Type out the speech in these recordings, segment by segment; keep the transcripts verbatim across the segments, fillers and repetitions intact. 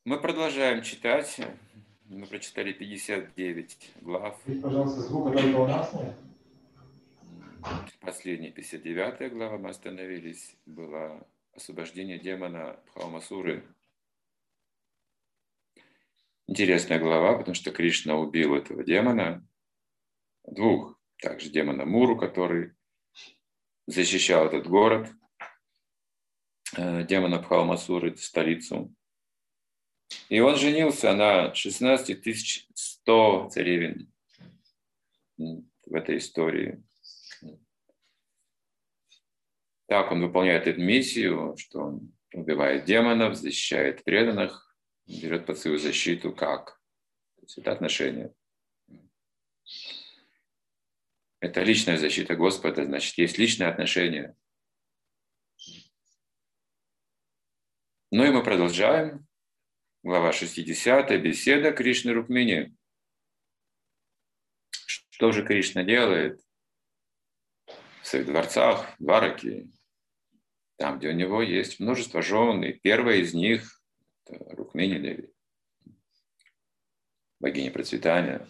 Мы продолжаем читать. Мы прочитали пятьдесят девять глав. Ведь, пожалуйста, звука только у нас нет. Последняя пятьдесят девятая глава мы остановились. Было освобождение демона Бхаумасуры. Интересная глава, потому что Кришна убил этого демона. Двух. Также демона Муру, который защищал этот город. Демона Бхаумасуры, столицу. И он женился на шестнадцати тысячах ста царевин в этой истории. Так он выполняет эту миссию, что он убивает демонов, защищает преданных, берет под свою защиту как? То есть это отношения. Это личная защита Господа, значит, есть личное отношение. Ну и мы продолжаем. Глава шестидесятая. Беседа Кришны Рукмини. Что же Кришна делает в своих дворцах, Двараки, там, где у него есть множество жен, и первая из них – это Рукмини Деви, богиня процветания.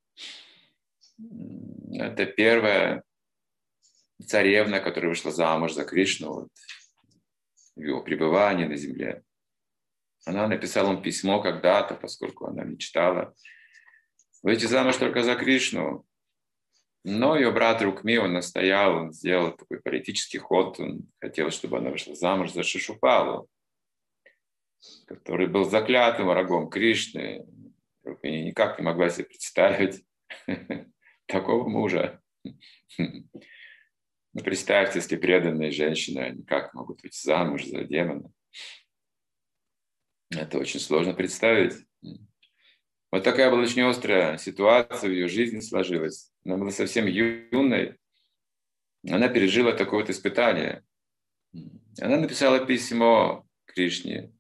Это первая царевна, которая вышла замуж за Кришну вот, в его пребывании на земле. Она написала ему письмо когда-то, поскольку она мечтала выйти замуж только за Кришну. Но ее брат Рукми, он настоял, он сделал такой политический ход, он хотел, чтобы она вышла замуж за Шишупалу, который был заклятым врагом Кришны. Рукмини никак не могла себе представить такого мужа. Ну, представьте, если преданные женщины никак могут выйти замуж за демона. Это очень сложно представить. Вот такая была очень острая ситуация в ее жизни сложилась. Она была совсем юной. Она пережила такое вот испытание. Она написала письмо Кришне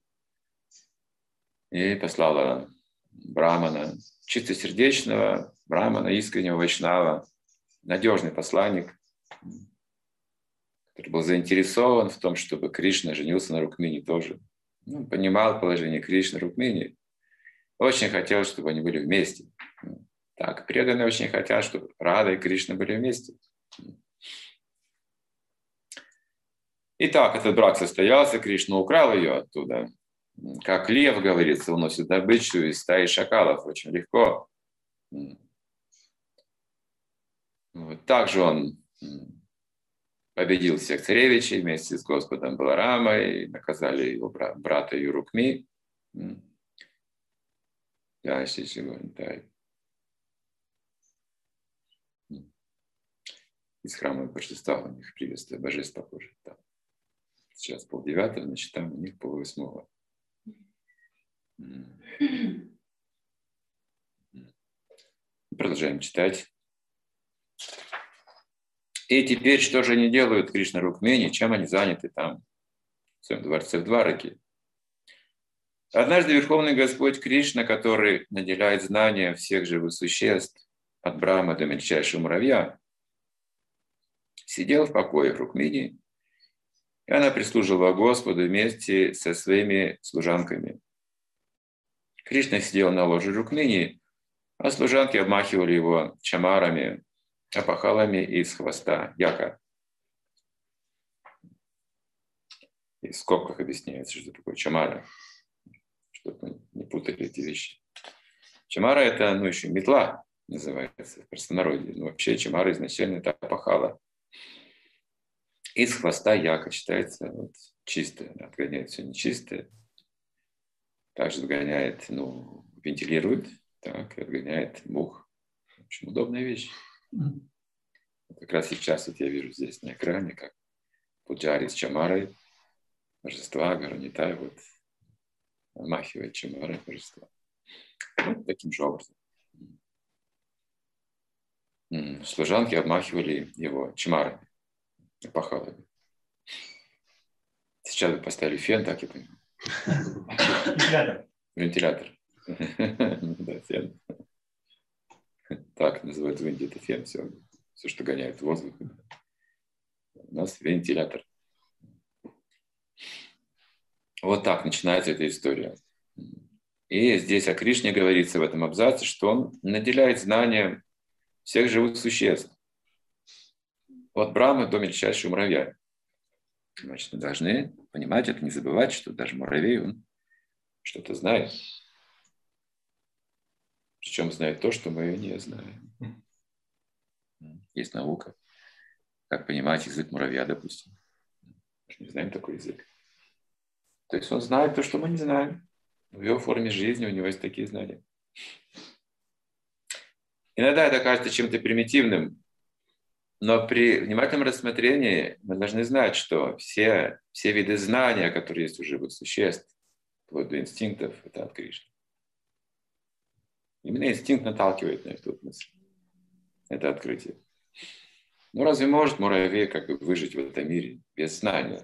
и послала Брамана, чистосердечного Брамана, искреннего вайшнава, надежный посланник, который был заинтересован в том, чтобы Кришна женился на Рукмини тоже. Он понимал положение Кришны, Рукмини. Очень хотел, чтобы они были вместе. Так, преданные очень хотят, чтобы Рада и Кришна были вместе. Итак, этот брак состоялся, Кришна украл ее оттуда. Как лев, говорится, уносит добычу из стаи шакалов очень легко. Вот. Также он победил всех царевичей вместе с Господом Баларамой, наказали его брата Юрукми. Да, да. Из храма божества у них приветствие божеств похоже. Да. Сейчас полдевятого, значит, там у них полвосьмого. Продолжаем читать. И теперь, что же они делают, Кришна Рукмини, чем они заняты там, в своем дворце в Двараке? Однажды Верховный Господь Кришна, который наделяет знания всех живых существ, от Брахмы до мельчайшего муравья, сидел в покоях Рукмини, и она прислуживала Господу вместе со своими служанками. Кришна сидел на ложе Рукмини, а служанки обмахивали его чамарами, опахалами из хвоста яка. И в скобках объясняется, что такое чамара, чтобы мы не путали эти вещи. Чамара – это, ну, еще метла называется в простонародье. Но вообще чамара изначально это опахала. Из хвоста яка считается вот, чистое, отгоняет все нечистое. Также отгоняет, ну, вентилирует, так, и отгоняет мух. В общем, удобная вещь. Как раз сейчас вот я вижу здесь на экране, как пуджари с чамарой, божества, Гаранитай, вот, обмахивает чамарой божества. Вот таким же образом. Служанки обмахивали его чамарами, опахалами. Сейчас вы поставили фен, так я понимаю. Вентилятор. Вентилятор. Да, фен. Так называют в Индии это фен, все. Все, что гоняет воздух. У нас вентилятор. Вот так начинается эта история. И здесь о Кришне говорится в этом абзаце, что он наделяет знанием всех живых существ. От Брахмы до мельчайшего муравья. Значит, мы должны понимать это, не забывать, что даже муравей, он что-то знает. Причем знает то, что мы не знаем. Есть наука. Как понимать язык муравья, допустим. Мы не знаем такой язык. То есть он знает то, что мы не знаем. В его форме жизни у него есть такие знания. Иногда это кажется чем-то примитивным, но при внимательном рассмотрении мы должны знать, что все, все виды знания, которые есть у живых существ, вплоть до инстинктов, это от Кришны. Именно инстинкт наталкивает на эту мысль. Это открытие. Ну разве может муравей как бы выжить в этом мире без знания?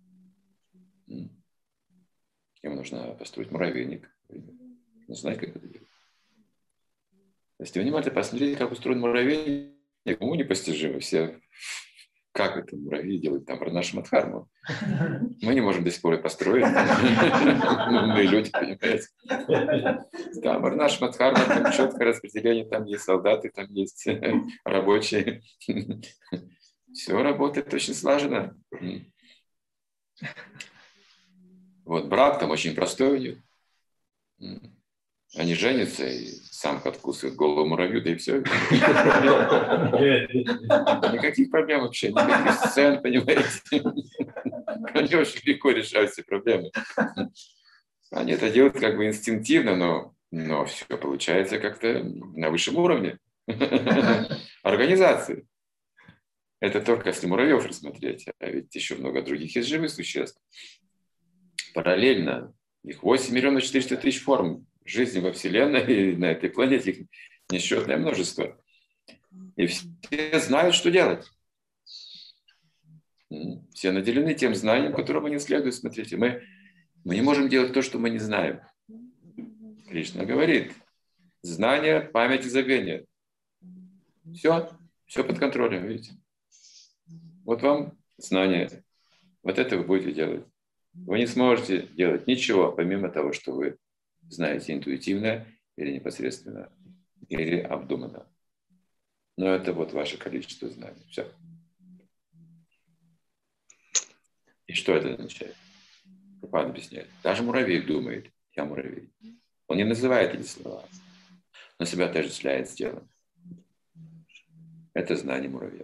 Ему нужно построить муравейник. Нужно знать, как это делать. Если внимательно посмотреть, как устроен муравейник, ему непостижимо все. Как это муравей делает там Варнашамадхарму? Мы не можем до сих пор и построить. Умные люди, понимаете? Там Варнашамадхарма, там четкое распределение, там есть солдаты, там есть рабочие. Все работает очень слаженно. Вот брак там очень простой у них. Они женятся, и самка откусывает голову муравью, да и все. Никаких проблем вообще, никаких сцен, понимаете. Они очень легко решают все проблемы. Они это делают как бы инстинктивно, но, но все получается как-то на высшем уровне организации. Это только если муравьев рассмотреть, а ведь еще много других есть живых существ. Параллельно их восемь миллионов четыреста тысяч форм жизни во Вселенной, и на этой планете их несчетное множество. И все знают, что делать. Все наделены тем знанием, которому не следует. Смотрите, мы, мы не можем делать то, что мы не знаем. Кришна говорит, знание, память и забвение. Все, все под контролем, видите. Вот вам знание. Вот это вы будете делать. Вы не сможете делать ничего, помимо того, что вы знаете интуитивно или непосредственно, или обдуманно. Но это вот ваше количество знаний. Все. И что это означает? Прабхупада объясняет. Даже муравей думает, я муравей. Он не называет эти слова, но себя отождествляет с телом. Это знание муравья.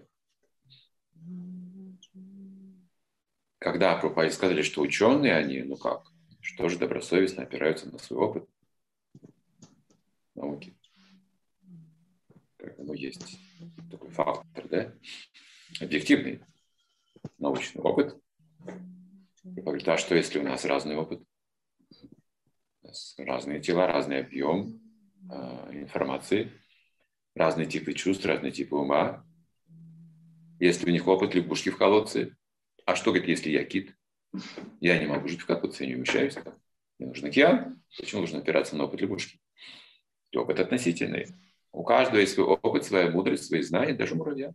Когда Прабхупаде сказали, что ученые они, ну как, что же добросовестно опираются на свой опыт науки. Как, ну, есть такой фактор, да? Объективный научный опыт. И говорит, а что если у нас разный опыт? У нас разные тела, разный объем э, информации, разные типы чувств, разные типы ума. Если у них опыт лягушки в колодце, а что, говорит, если я кит? Я не могу жить в колодце, я не умещаюсь там. Мне нужен океан. Почему нужно опираться на опыт лягушки? И опыт относительный. У каждого есть свой опыт, своя мудрость, свои знания, даже муравья.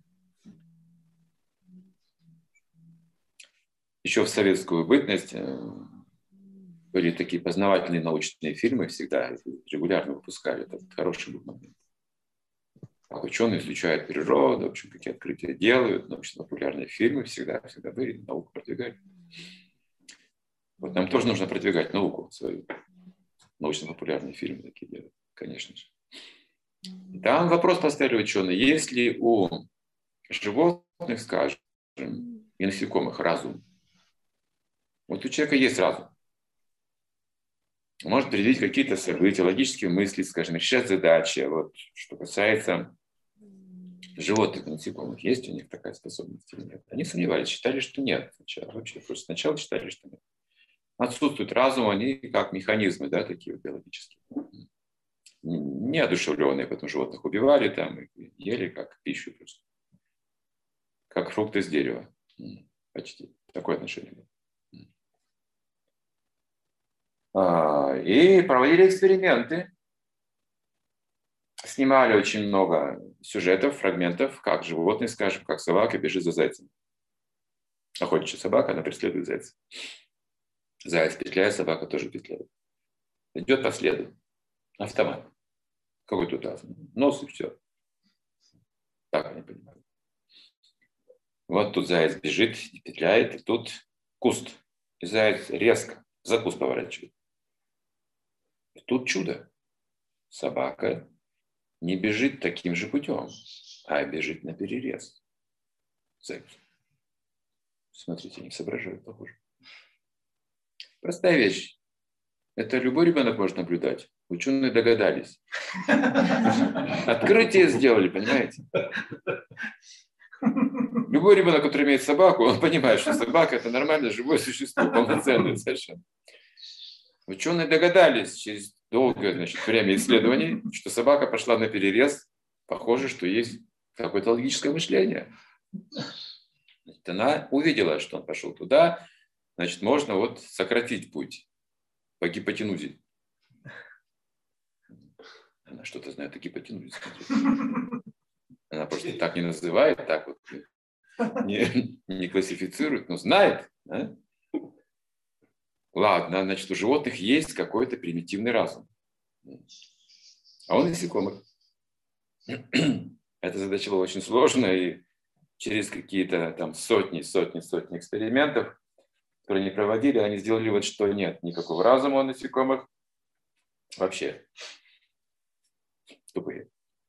Еще в советскую бытность были такие познавательные научные фильмы, всегда регулярно выпускали. Это хороший был момент. Как ученые изучают природу, в общем, какие открытия делают, научно-популярные фильмы всегда, всегда были, науку продвигают. Вот нам тоже нужно продвигать науку свою. Научно-популярные фильмы такие делают, конечно же. И там вопрос поставили ученые, есть ли у животных, скажем, и насекомых разум? Вот у человека есть разум. Он может предвидеть какие-то события, логические мысли, скажем, решать задачи. Вот, что касается животных и насекомых, есть у них такая способность или нет? Они сомневались, считали, что нет. Сначала, вообще, просто сначала считали, что нет. Отсутствует разум, они как механизмы, да, такие вот биологические. Неодушевленные, потом животных убивали там, и ели как пищу просто. Как фрукты с дерева. Почти. Такое отношение было. И проводили эксперименты. Снимали очень много сюжетов, фрагментов, как животные, скажем, как собака бежит за зайцем. Охотничья собака, она преследует зайца. Заяц петляет, собака тоже петляет. идет по следу. Автомат. Какой тут разум? Нос и все. Так они понимают. Вот тут заяц бежит, петляет, и тут куст. И заяц резко за куст поворачивает. И тут чудо. Собака не бежит таким же путем, а бежит на перерез. Заяц. Смотрите, они соображают, похоже. Простая вещь. Это любой ребенок может наблюдать. Ученые догадались. Открытие сделали, понимаете? Любой ребенок, который имеет собаку, он понимает, что собака – это нормальное живое существо, полноценное совершенно. Ученые догадались через долгое, значит, время исследований, что собака пошла на перерез. Похоже, что есть какое-то логическое мышление. Значит, она увидела, что он пошел туда, значит, можно вот сократить путь по гипотенузе. Она что-то знает о гипотенузе. Она просто так не называет, так вот не, не классифицирует, но знает. Да? Ладно, значит, у животных есть какой-то примитивный разум. А у насекомых. Эта задача была очень сложная, и через какие-то там сотни, сотни, сотни экспериментов, которые они проводили, они сделали вот, что нет никакого разума у насекомых. Вообще. Тупые.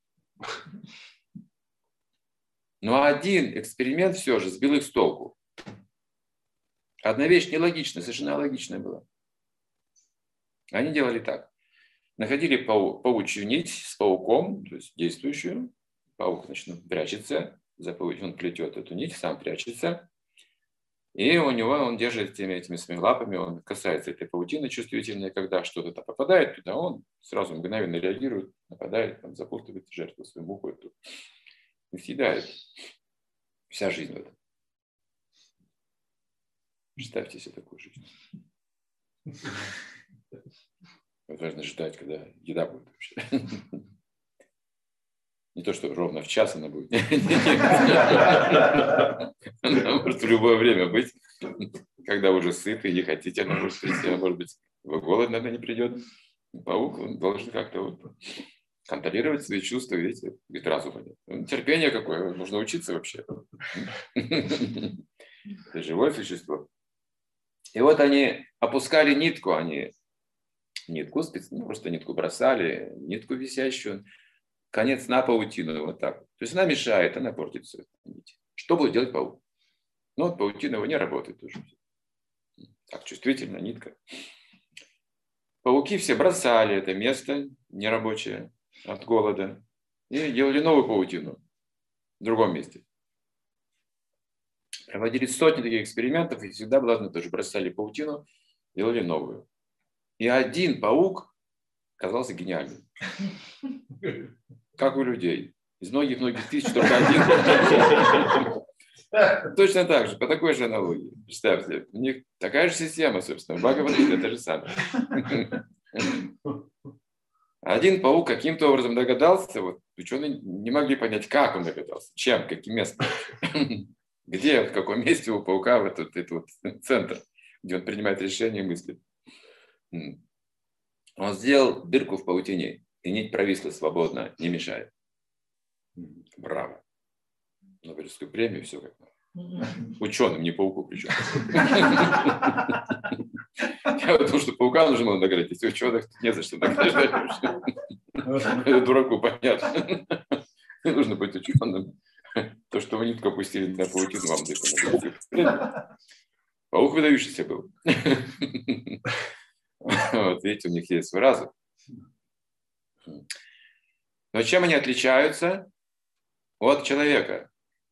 Но один эксперимент все же сбил их с толку. Одна вещь нелогичная, совершенно логичная была. Они делали так. Находили пау, паучью нить с пауком, то есть действующую. Паук, значит, прячется, за паук, он плетет эту нить, сам прячется. И у него он держит этими, этими своими лапами, он касается этой паутины чувствительной, когда что-то попадает туда, он сразу мгновенно реагирует, нападает, там, запутывает жертву свою муху эту и съедает. Вся жизнь в этом. Представьте себе такую жизнь. Важно ждать, когда еда будет вообще. Не то, что ровно в час она будет. Она может в любое время быть. Когда уже сыты и не хотите, она может прийти. А может быть, вы голодно, она не придет. Паук, он должен как-то вот контролировать свои чувства, видите, без разума нет. Терпение какое, нужно учиться вообще. Это живое существо. И вот они опускали нитку, они нитку, ну, просто нитку бросали, нитку висящую, конец на паутину, вот так. То есть она мешает, она портит все. Что будет делать паук? Ну, вот паутина его не работает уже. Так, чувствительно, нитка. Пауки все бросали это место нерабочее от голода и делали новую паутину в другом месте. Проводили сотни таких экспериментов, и всегда было одно, тоже бросали паутину, делали новую. И один паук оказался гениальным. Как у людей. Из многих-многих тысяч только один. Точно так же, по такой же аналогии. Представьте, у них такая же система, собственно. Бхагавад-гита, это же самое. Один паук каким-то образом догадался, вот ученые не могли понять, как он догадался, чем, каким местом. Где, в каком месте у паука вот этот, этот вот центр, где он принимает решения и мыслит. Он сделал дырку в паутине, и нить провисла свободно, не мешает. Браво. Нобелевскую премию, все как надо. Ученым, не пауку причем. Я думаю, что паука нужно было наградить, если ученых не за что награждать. Дураку понятно. Не нужно быть ученым. То, что вы нитку опустили на паутину, вам дыхание. Паук выдающийся был. Вот, видите, у них есть свой разум. Но чем они отличаются от человека?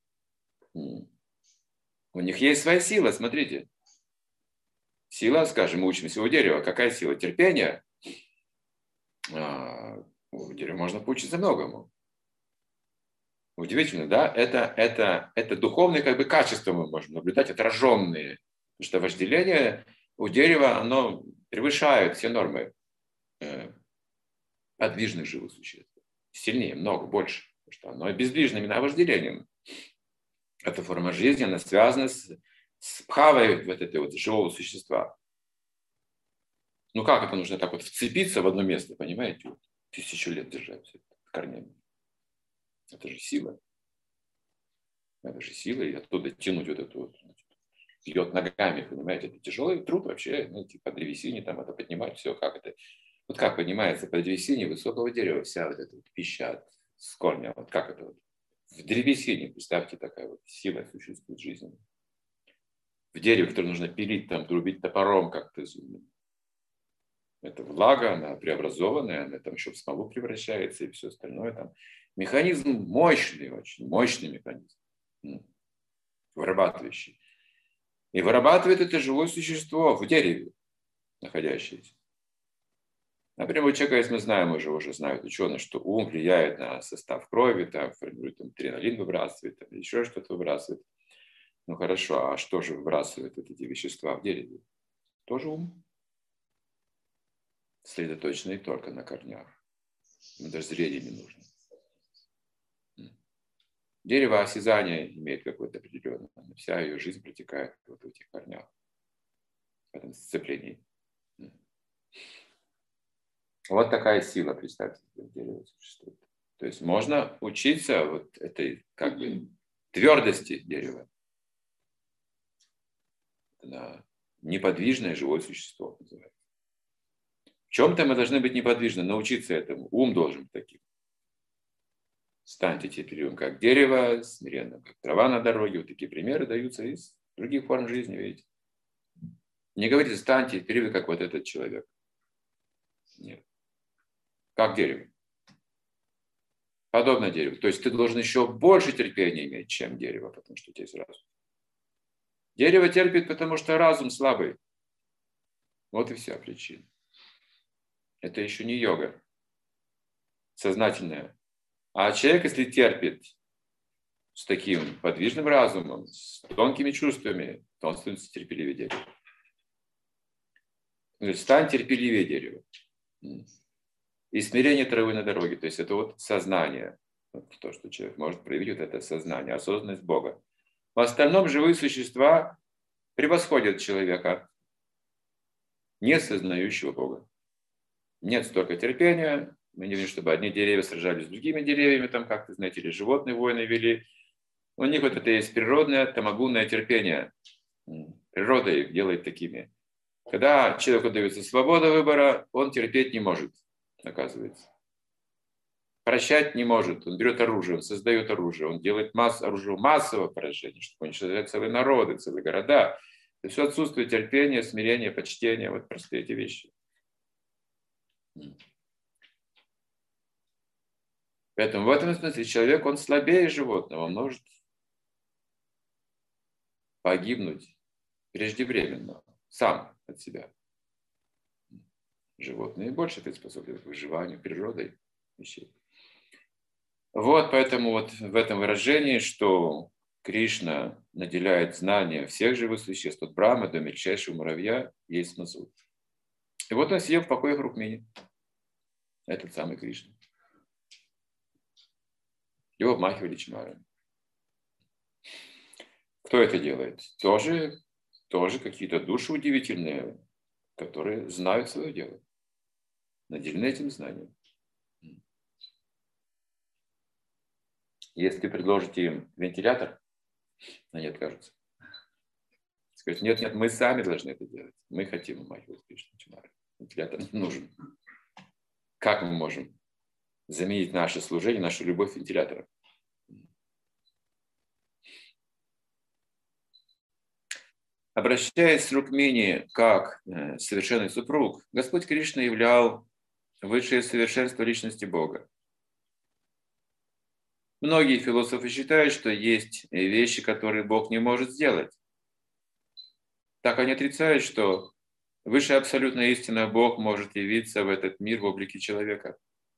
У них есть своя сила, смотрите. Сила, скажем, мы учимся у дерева. Какая сила? Терпение. А, у дерева можно поучиться многому. Удивительно, да? Это, это, это духовные как бы качества мы можем наблюдать, отраженные. Потому что вожделение у дерева, оно превышает все нормы э, подвижных живых существ. Сильнее, много, больше. Потому что оно бездвижно именно вожделением. Эта форма жизни, она связана с, с бхавой вот этой вот живого существа. Ну как это нужно так вот вцепиться в одно место, понимаете? Вот, тысячу лет держать все это корнями. Это же сила. Это же сила, и оттуда тянуть вот эту вот, вперед ногами, понимаете? Это тяжелый труд вообще, ну, типа древесине там это поднимать, все, как это. Вот как поднимается по древесине высокого дерева вся вот эта вот пища с корня, вот как это вот. В древесине, представьте, такая вот сила существует в жизни. В дереве, которое нужно пилить, там, трубить топором как-то. Это влага, она преобразованная, она там еще в смолу превращается и все остальное. Там. Механизм мощный, очень мощный механизм, вырабатывающий. И вырабатывает это живое существо в дереве, находящееся. Например, у человека, если мы знаем, уже, уже знают ученые, что ум влияет на состав крови, там, формирует там, адреналин выбрасывает, там, еще что-то выбрасывает. Ну хорошо, а что же выбрасывает вот эти вещества в дереве? Тоже ум. Сосредоточенный только на корнях. Ему даже зрение не нужно. Дерево осязания имеет какое-то определенное. Вся ее жизнь протекает вот в этих корнях. В этом сцеплении. Вот такая сила, представьте, в дереве существует. То есть можно учиться вот этой как бы твердости дерева. Это неподвижное живое существо называется. В чем-то мы должны быть неподвижны, научиться этому. Ум должен быть таким. Станьте теперь как дерево, смиренно, как трава на дороге. Вот такие примеры даются из других форм жизни, видите. Не говорите, станьте теперь как вот этот человек. Нет. Как дерево. Подобно дереву. То есть ты должен еще больше терпения иметь, чем дерево, потому что у тебя есть разум. Дерево терпит, потому что разум слабый. Вот и вся причина. Это еще не йога сознательная. А человек, если терпит с таким подвижным разумом, с тонкими чувствами, то он становится терпеливее дерева. Стань терпеливее дерева. И смирение травы на дороге. То есть это вот сознание. Вот то, что человек может проявить, вот это сознание, осознанность Бога. В остальном живые существа превосходят человека, не сознающего Бога. Нет столько терпения. Мы не видим, чтобы одни деревья сражались с другими деревьями, там как-то, знаете, или животные войны вели. У них вот это есть природное тамагунное терпение. Природа их делает такими. Когда человеку дается свобода выбора, он терпеть не может, оказывается. Прощать не может. Он берет оружие, он создает оружие, он делает масс, оружие массового поражения, чтобы уничтожать целые народы, целые города. Это все отсутствие терпения, смирения, почтения, вот простые эти вещи. Поэтому в этом смысле человек, он слабее животного, он может погибнуть преждевременно, сам от себя. Животные больше приспособлены к выживанию природой вещей. Вот поэтому вот в этом выражении, что Кришна наделяет знания всех живых существ, от Брахмы до мельчайшего муравья, есть смысл. И вот он сидел в покоях Рукмини, этот самый Кришна. Его обмахивали чмарами. Кто это делает? Тоже, тоже какие-то души удивительные, которые знают свое дело, наделены этим знанием. Если предложите им вентилятор, они откажутся. Скажут, нет, нет, мы сами должны это делать. Мы хотим обмахивать Кришну чмарами. Вентилятор не нужен. Как мы можем заменить наше служение, нашу любовь вентилятором? Обращаясь с Рукмини как э, совершенный супруг, Господь Кришна являл высшее совершенство личности Бога. Многие философы считают, что есть вещи, которые Бог не может сделать. Так они отрицают, что высшая абсолютная истина Бог может явиться в этот мир в облике человека.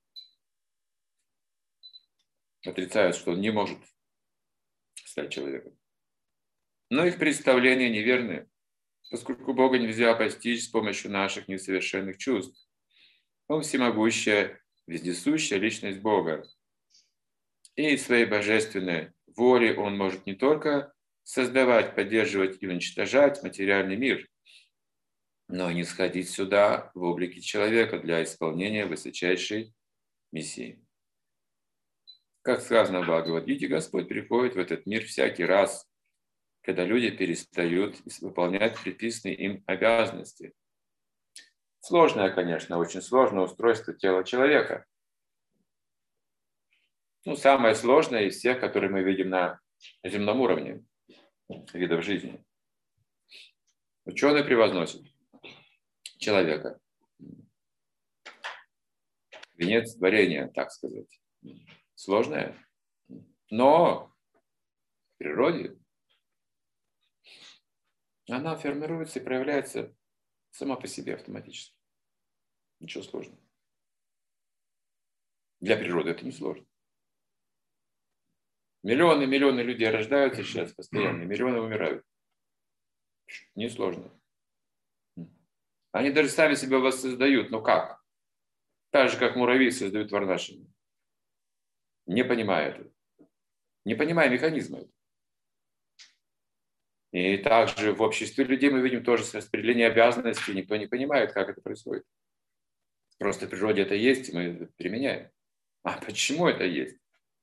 Отрицают, что он не может стать человеком. Но их представления неверны, поскольку Бога нельзя постичь с помощью наших несовершенных чувств. Он всемогущая, вездесущая личность Бога. И своей божественной волей он может не только создавать, поддерживать и уничтожать материальный мир, но не сходить сюда в облике человека для исполнения высочайшей миссии. Как сказано в Бхагавад-гите, Господь приходит в этот мир всякий раз, когда люди перестают выполнять предписанные им обязанности. Сложное, конечно, очень сложное устройство тела человека. Ну, самое сложное из всех, которые мы видим на земном уровне видов жизни. Ученые превозносят человека. Венец творения, так сказать. Сложное, но в природе она формируется и проявляется сама по себе автоматически. Ничего сложного. Для природы это не сложно. Миллионы, миллионы людей рождаются сейчас постоянно, миллионы умирают. Несложно. Они даже сами себя воссоздают. Ну как? Так же, как муравьи создают варнашины. Не понимая этого. Не понимая механизма этого. И также в обществе людей мы видим тоже распределение обязанностей. Никто не понимает, как это происходит. Просто в природе это есть, и мы это применяем. А почему это есть?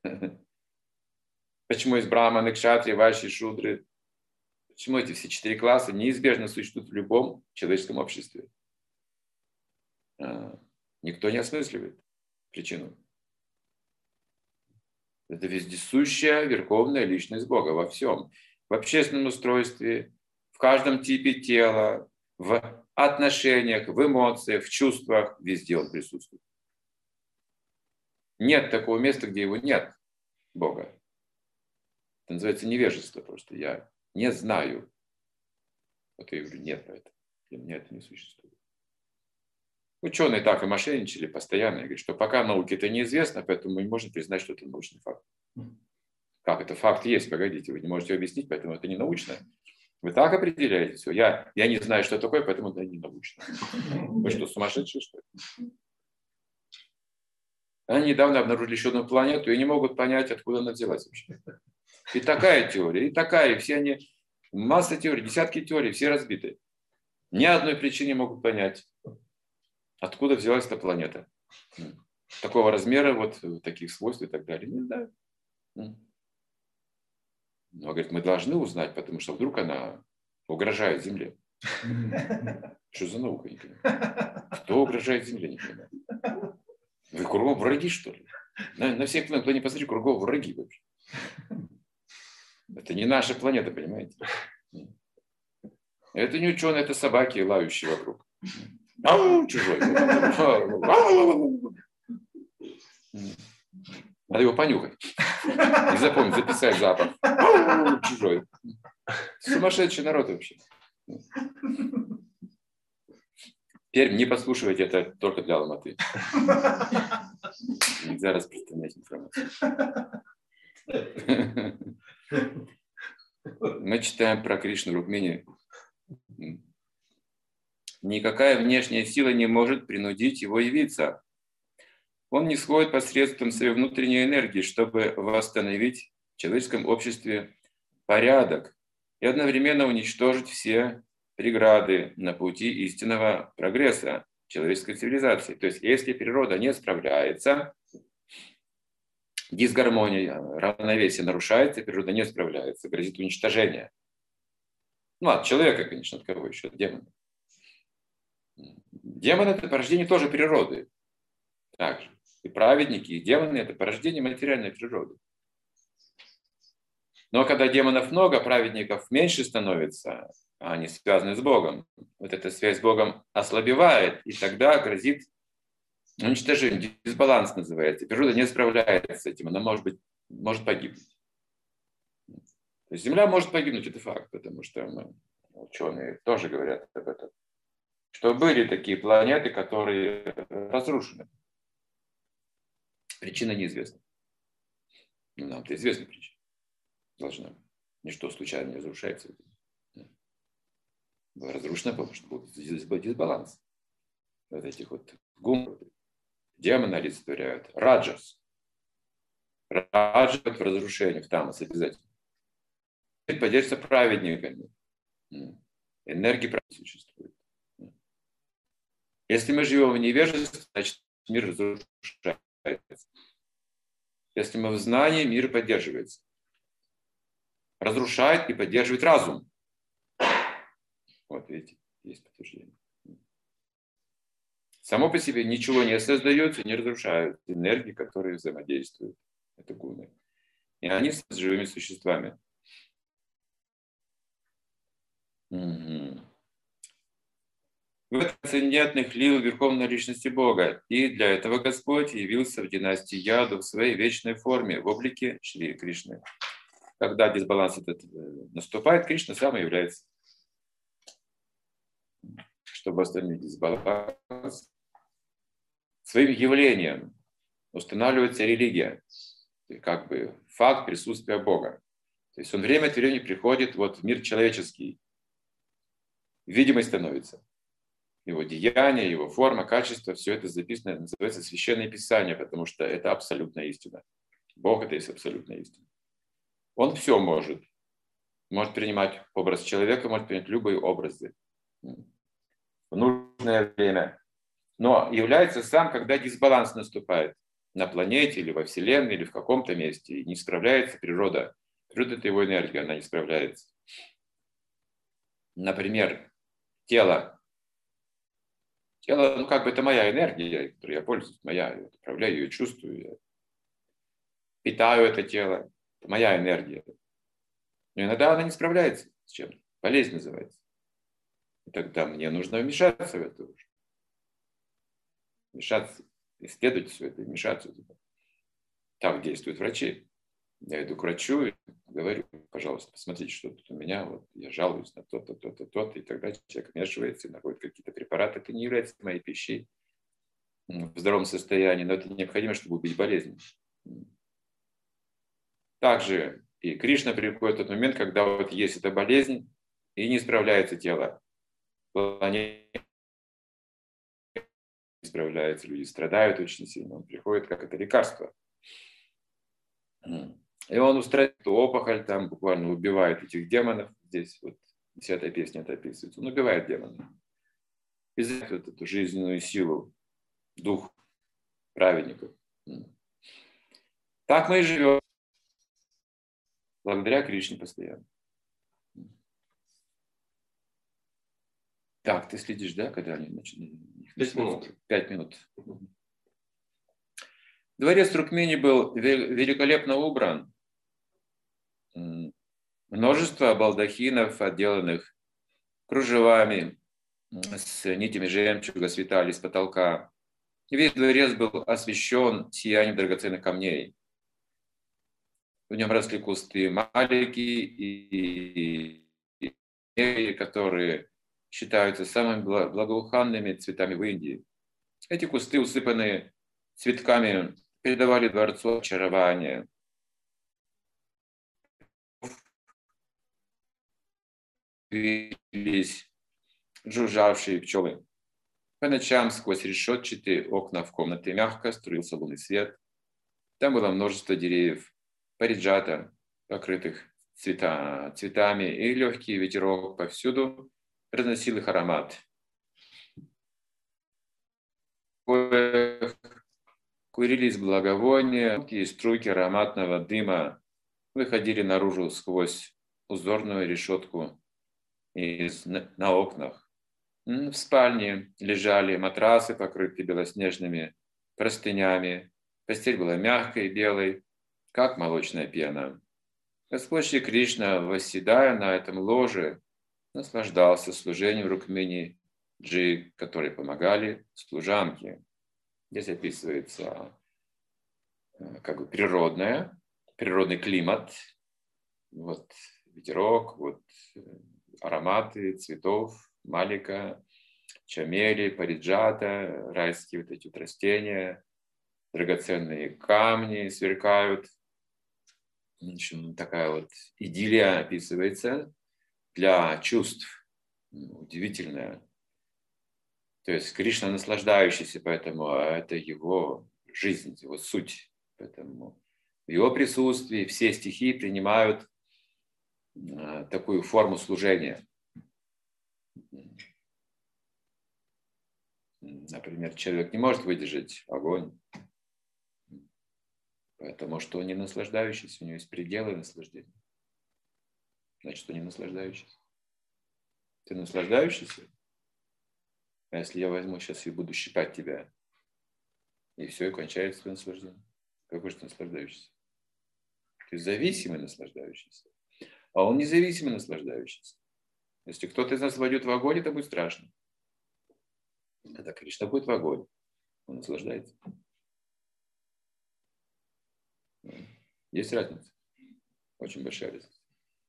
Почему есть браманы, кшатри, вайши, шудры? Почему эти все четыре класса неизбежно существуют в любом человеческом обществе? Никто не осмысливает причину. Это вездесущая верховная личность Бога во всем. В общественном устройстве, в каждом типе тела, в отношениях, в эмоциях, в чувствах. Везде он присутствует. Нет такого места, где его нет, Бога. Это называется невежество просто. Я не знаю. Вот я говорю, нет, это. Для меня это не существует. Ученые так и мошенничали постоянно. И говорят, что пока науке это неизвестно, поэтому мы не можем признать, что это научный факт. Как это факт есть? Погодите, вы не можете объяснить, поэтому это не научно. Вы так определяете все. Я, я не знаю, что такое, поэтому это не научно. Вы что, сумасшедшие, что ли? Они недавно обнаружили еще одну планету и не могут понять, откуда она взялась вообще. И такая теория, и такая, и все они, масса теорий, десятки теорий, все разбиты. Ни одной причины не могут понять, откуда взялась эта планета. Такого размера, вот таких свойств и так далее. Не знаю. Но, говорит, мы должны узнать, потому что вдруг она угрожает Земле. Что за наука, не понимаю. Кто угрожает Земле, не понимаю. Вы кругом враги, что ли? На, на всех планетах, кто не посмотри, кругом враги вообще. Это не наша планета, понимаете? Это не ученые, это собаки, лающие вокруг. Ау, чужой. Надо его понюхать. И запомнить, записать запах. Ау, чужой. Сумасшедший народ вообще. Теперь не подслушивайте, это только для Алматы. Нельзя распространять информацию. Мы читаем про Кришну Рукмини. Никакая внешняя сила не может принудить его явиться. Он не сходит посредством своей внутренней энергии, чтобы восстановить в человеческом обществе порядок и одновременно уничтожить все преграды на пути истинного прогресса человеческой цивилизации. То есть, если природа не справляется, дисгармония, равновесие нарушается, природа не справляется, грозит уничтожение. Ну, от человека, конечно, от кого еще? От демона. Демон – это порождение тоже природы. Также. И праведники, и демоны – это порождение материальной природы. Но когда демонов много, праведников меньше становится, а они связаны с Богом. Вот эта связь с Богом ослабевает, и тогда грозит уничтожение. Дисбаланс называется. Природа не справляется с этим, она может быть, может погибнуть. То есть Земля может погибнуть, это факт, потому что мы, ученые тоже говорят об этом. Что были такие планеты, которые разрушены. Причина неизвестна. Но нам-то известна причина. Должна. Ничто случайно не разрушается. Разрушено, потому что будет дисбаланс. Вот этих вот гум. Демоны олицетворяют. Раджас. Раджас в разрушениях, тамас обязательно. Поддерживается праведниками. Энергия существует. Если мы живем в невежестве, значит мир разрушается. Если мы в знании, мир поддерживается. Разрушает и поддерживает разум. Вот видите, есть подтверждение. Само по себе ничего не создается, не разрушают энергии, которые взаимодействуют. Это гуны. И они с живыми существами. Угу. В этом нет лил Верховной Личности Бога. И для этого Господь явился в династии Яду в своей вечной форме, в облике Шри Кришны. Когда дисбаланс этот наступает, Кришна сам и является. Чтобы остановить дисбаланс, своим явлением устанавливается религия. Как бы факт присутствия Бога. То есть он время от времени приходит вот в мир человеческий. Видимой становится. Его деяния, его форма, качество, все это записано, называется Священное Писание, потому что это абсолютная истина. Бог — это есть абсолютная истина. Он все может. Может принимать образ человека, может принять любые образы в нужное время. Но является сам, когда дисбаланс наступает на планете или во Вселенной, или в каком-то месте, и не справляется природа. Природа — это его энергия, она не справляется. Например, тело. Тело, ну как бы это моя энергия, которой я пользуюсь, моя, я управляю ее, чувствую, я питаю это тело, это моя энергия. Но иногда она не справляется с чем-то, болезнь называется. И тогда мне нужно вмешаться в это уже. Вмешаться, исследовать все это, вмешаться. Так действуют врачи. Я иду к врачу и говорю: пожалуйста, посмотрите, что тут у меня, вот я жалуюсь на то-то, то-то, то-то, и тогда человек вмешивается и находит какие-то препараты. Это не является моей пищей в здоровом состоянии, но это необходимо, чтобы убить болезнь. Также и Кришна приходит в тот момент, когда вот есть эта болезнь, и не справляется тело. Не справляется, люди страдают очень сильно. Он приходит как это лекарство. И он устраняет эту опухоль, там буквально убивает этих демонов. Здесь вот вся эта песня это описывается. Он убивает демонов. И за вот эту жизненную силу, дух праведников. Так мы и живем. Благодаря Кришне постоянно. Так, ты следишь, да, когда они начинают? Пять минут. Пять минут. Дворец Рукмини был великолепно убран. Множество балдахинов, отделанных кружевами, с нитями жемчуга светали с потолка. Весь дворец был освещен сиянием драгоценных камней. В нем росли кусты малики и, и, и которые считаются самыми благоуханными цветами в Индии. Эти кусты, усыпанные цветками, передавали дворцу очарование. Появились жужжавшие пчелы. По ночам сквозь решетчатые окна в комнате мягко струился лунный свет. Там было множество деревьев, париджата, покрытых цвета, цветами, и легкий ветерок повсюду разносил их аромат. Курились благовония, тонкие струйки ароматного дыма выходили наружу сквозь узорную решетку из, на, на окнах. В спальне лежали матрасы, покрытые белоснежными простынями. Постель была мягкой и белой, как молочная пена. Господь Шри Кришна, восседая на этом ложе, наслаждался служением Рукмини Джи, которые помогали служанке. Здесь описывается как бы природное, природный климат, вот ветерок, вот ароматы цветов, малика, чамели, париджата, райские вот эти вот растения, драгоценные камни сверкают. В общем, такая вот идиллия описывается для чувств, удивительная. То есть Кришна наслаждающийся, поэтому это его жизнь, его суть. Поэтому в его присутствии все стихии принимают такую форму служения. Например, человек не может выдержать огонь, потому что он не наслаждающийся, у него есть пределы наслаждения. Значит, он не наслаждающийся. Ты наслаждающийся? А если я возьму сейчас и буду щипать тебя, и все, и кончается твое наслаждение. Какой же ты наслаждающийся? Ты зависимый наслаждающийся. А он независимый наслаждающийся. Если кто-то из нас войдет в огонь, это будет страшно. Тогда Кришна будет в огонь. Он наслаждается. Есть разница. Очень большая разница.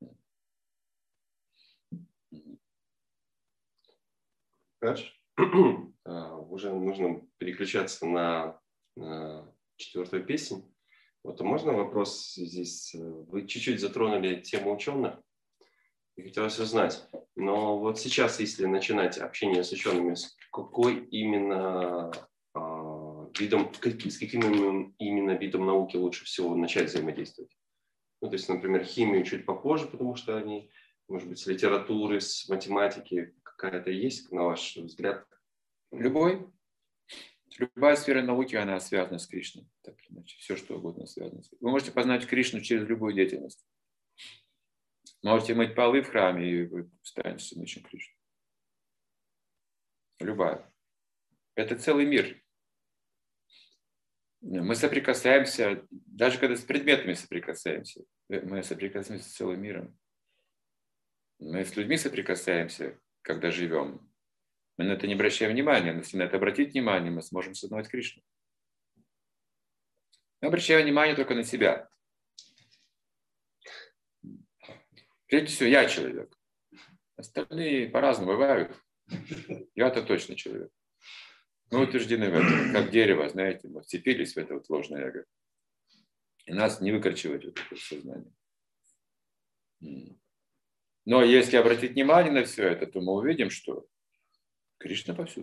Хорошо. Уже нужно переключаться на, на четвертую песню. Вот, а можно вопрос здесь? Вы чуть-чуть затронули тему ученых. И хотелось узнать. Но вот сейчас, если начинать общение с учеными, с какой именно э, видом, с каким именно видом науки лучше всего начать взаимодействовать? Ну, то есть, например, химию чуть попозже, потому что они, может быть, с литературы, с математики какая-то есть, на ваш взгляд? Любой. Любая сфера науки, она связана с Кришной. Так иначе, все, что угодно связано с Кришной. Вы можете познать Кришну через любую деятельность. Можете мыть полы в храме, и вы станете сыночем Кришны. Любая. Это целый мир. Мы соприкасаемся, даже когда с предметами соприкасаемся, мы соприкасаемся с целым миром. Мы с людьми соприкасаемся, когда живем. Мы на это не обращаем внимания, но если на это обратить внимание, мы сможем осознавать Кришну. Мы обращаем внимание только на себя. Прежде всего, я человек. Остальные по-разному бывают. Я-то точно человек. Мы утверждены в этом, как дерево, знаете, мы вцепились в это вот ложное эго. И нас не выкорчевать вот это сознание. Но если обратить внимание на все это, то мы увидим, что Кришна повсюду.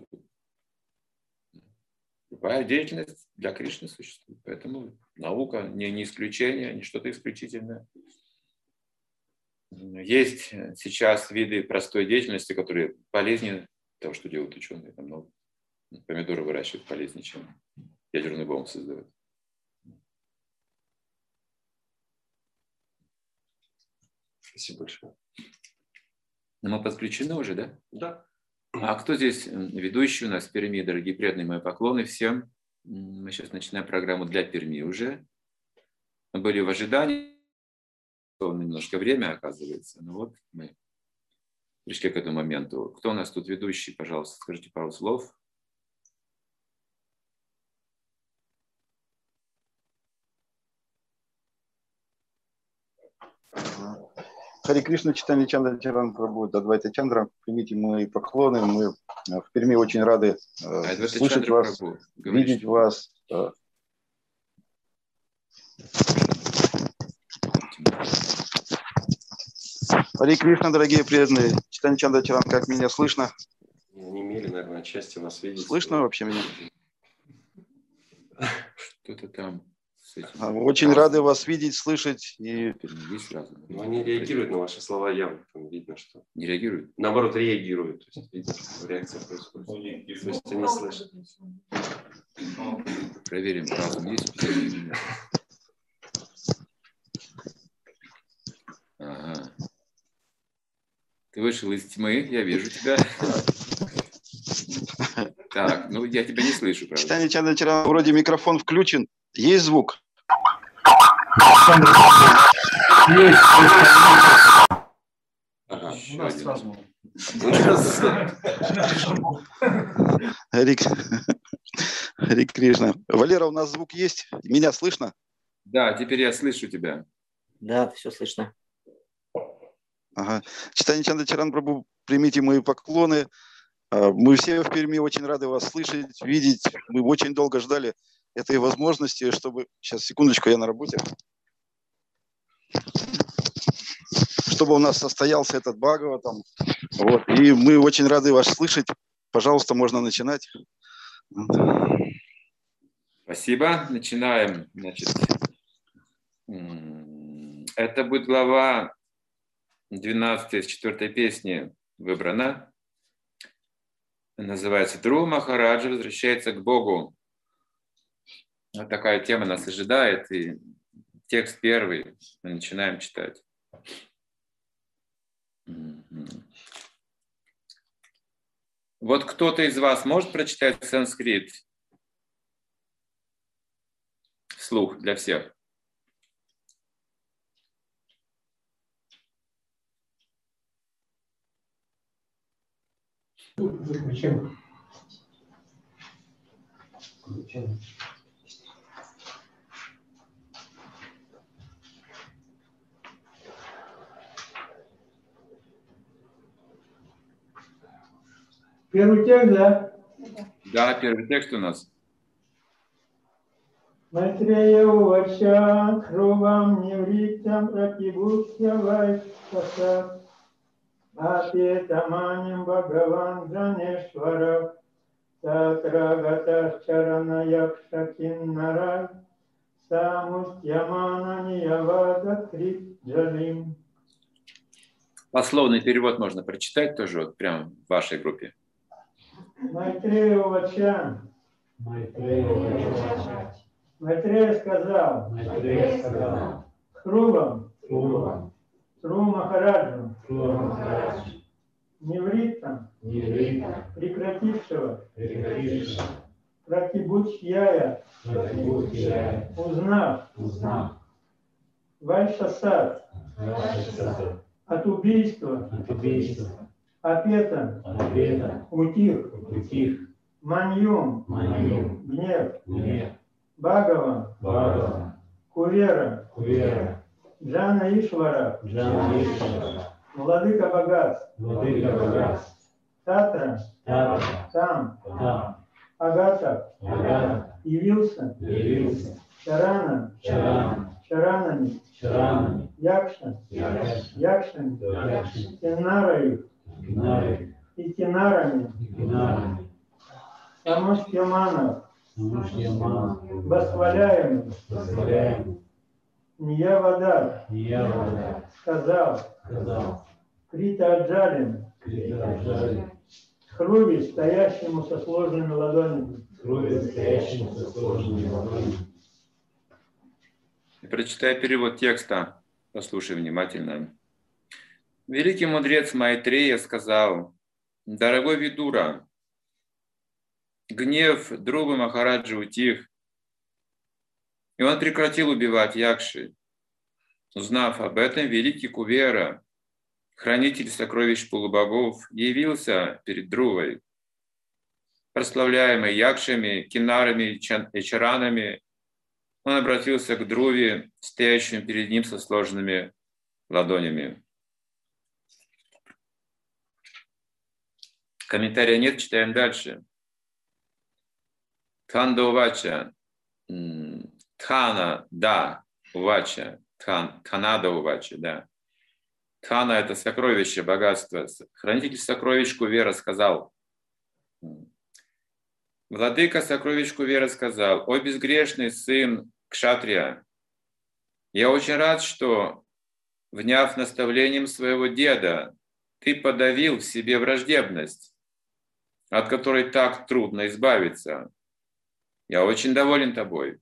Любая деятельность для Кришны существует. Поэтому наука не, не исключение, не что-то исключительное. Есть сейчас виды простой деятельности, которые полезнее того, что делают ученые. Намного. Помидоры выращивают полезнее, чем ядерную бомбу создавать. Спасибо большое. Мы подключены уже, да? Да. А кто здесь ведущий у нас в Перми? Дорогие преданные, мои поклоны всем. Мы сейчас начинаем программу для Перми уже. Мы были в ожидании. Немножко время, оказывается. Ну вот мы пришли к этому моменту. Кто у нас тут ведущий? Пожалуйста, скажите пару слов. Хари Кришна, Чайтанья Чандра Чаран Прабху, Адвайта Чандра, примите мои поклоны. Мы в Перми очень рады э, слышать Чандра вас, Прабху, видеть вас. Э. Хари Кришна, дорогие преданные, Чайтанья Чандра Чаран, как меня слышно? Не имели, наверное, счастья вас видеть. Слышно вообще меня? Что-то там. Очень рады вас видеть, слышать. И... Но они реагируют на ваши слова явно. Там видно, что... Не реагируют? Наоборот, реагируют. То есть видно, что реакция происходит. То есть они слышат. Проверим, разум есть или нет. Ага. Ты вышел из тьмы, я вижу тебя. Так, ну я тебя не слышу, правда. Чайтанья Чандра Чаран, вроде микрофон включен. Есть звук? Есть. Ага. У нас сразу. Хари Кришна. Валера, у нас звук есть? Меня слышно? Да, теперь я слышу тебя. Да, все слышно. Ага. Чайтанья Чандра Чаран Прабху, примите мои поклоны. Мы все в Перми очень рады вас слышать, видеть. Мы очень долго ждали этой возможности, чтобы... Сейчас, секундочку, я на работе. Чтобы у нас состоялся этот Бхагаватам. Вот. И мы очень рады вас слышать. Пожалуйста, можно начинать. Спасибо. Начинаем. Значит, это будет глава двенадцатая из четвертой песни выбрана. называется Друва Махараджа возвращается к Богу. Вот такая тема нас ожидает. И текст первый мы начинаем читать. Вот кто-то из вас может прочитать санскрит вслух для всех? Зачем? Зачем? Первый текст, да? Да, первый текст у нас. Майтрея увача крувам невритям пратибхутья вайшаса апетаманим бхагаван джанешвара татрагата чарана якша киннарай самустьямана ниявада крит джалим. Пословный перевод можно прочитать тоже вот прямо в вашей группе. Майтрея увача. Майтрея Майтрея сказал. Майтрея сказал. Крувам. Крувам. Тру Махараджу. Тру Махараджу. Невритам. Невритам. Прекратившего. Прекратившего. Пратибхутьяя. Пратибхутьяя. Узнав. Узнав. Вайшасат. Вайшасат. От убийства. От убийства. Апета. Апета. Утих. Утих. Маньюм. Маньюм. Гнев. Гнев. Бхагава. Бхагава. Кувера. Кувера. Джана Ишвара. Джана Ишвара. Владыка богатств. Владыка богатств. Татра. Татра. Там. Там. Агата. Агата. Явился. Явился. Чарана. Чарана. Чаранами. Чаранами. Якша. Якша. Якшами. Якши. Кинарою. Кинари. И кинарами. Кинарами. Самустьяманов. Самушьямана. Восхваляемый. Восхваляем. Ньявада. Ньявада. Сказал. Сказал. Крита Аджалин. Критаджали. Хруви, стоящему со сложными ладонями. Крови, стоящим со сложными ладонями. И прочитай перевод текста. Послушай внимательно. Великий мудрец Майтрея сказал: «Дорогой Видура, гнев Друвы Махараджи утих, и он прекратил убивать Якши. Узнав об этом, великий Кувера, хранитель сокровищ полубогов, явился перед Друвой. Прославляемый Якшами, Кинарами и Чаранами, он обратился к Друве, стоящему перед ним со сложенными ладонями». Комментария нет, читаем дальше. Тханда увача, Тхана, да, увача, тхан, Тханада увача, да. Тхана – это сокровище, богатство. Хранитель сокровищ Кувера сказал, владыка сокровищ Кувера сказал: «О безгрешный сын Кшатрия, я очень рад, что, вняв наставлением своего деда, ты подавил в себе враждебность, от которой так трудно избавиться. Я очень доволен тобой».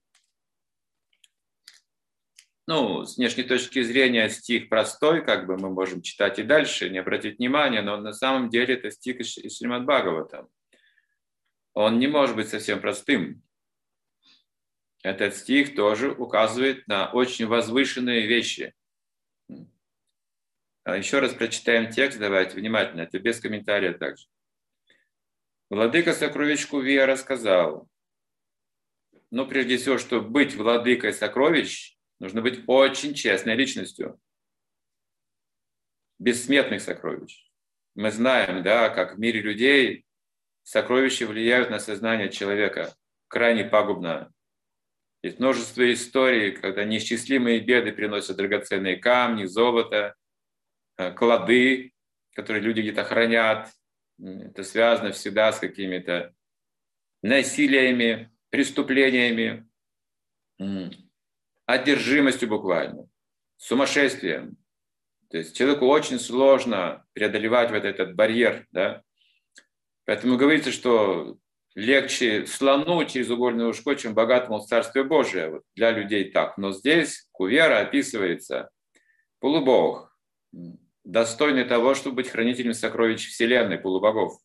Ну, с внешней точки зрения стих простой, как бы мы можем читать и дальше, не обратить внимания, но на самом деле это стих из Шримад Бхагавата. Он не может быть совсем простым. Этот стих тоже указывает на очень возвышенные вещи. Еще раз прочитаем текст, давайте внимательно, это без комментария также. Владыка сокровищ Кувера сказал: ну, прежде всего, чтобы быть владыкой сокровищ, нужно быть очень честной личностью. Бессмертных сокровищ. Мы знаем, да, как в мире людей сокровища влияют на сознание человека крайне пагубно. Есть множество историй, когда неисчислимые беды приносят драгоценные камни, золото, клады, которые люди где-то хранят. Это связано всегда с какими-то насилиями, преступлениями, одержимостью буквально, сумасшествием. То есть человеку очень сложно преодолевать вот этот барьер, да? Поэтому говорится, что легче слону через угольное ушко, чем богатому в Царстве Божие. Вот для людей так. Но здесь Кувера описывается полубог, достойный того, чтобы быть хранителем сокровищ Вселенной, полубогов.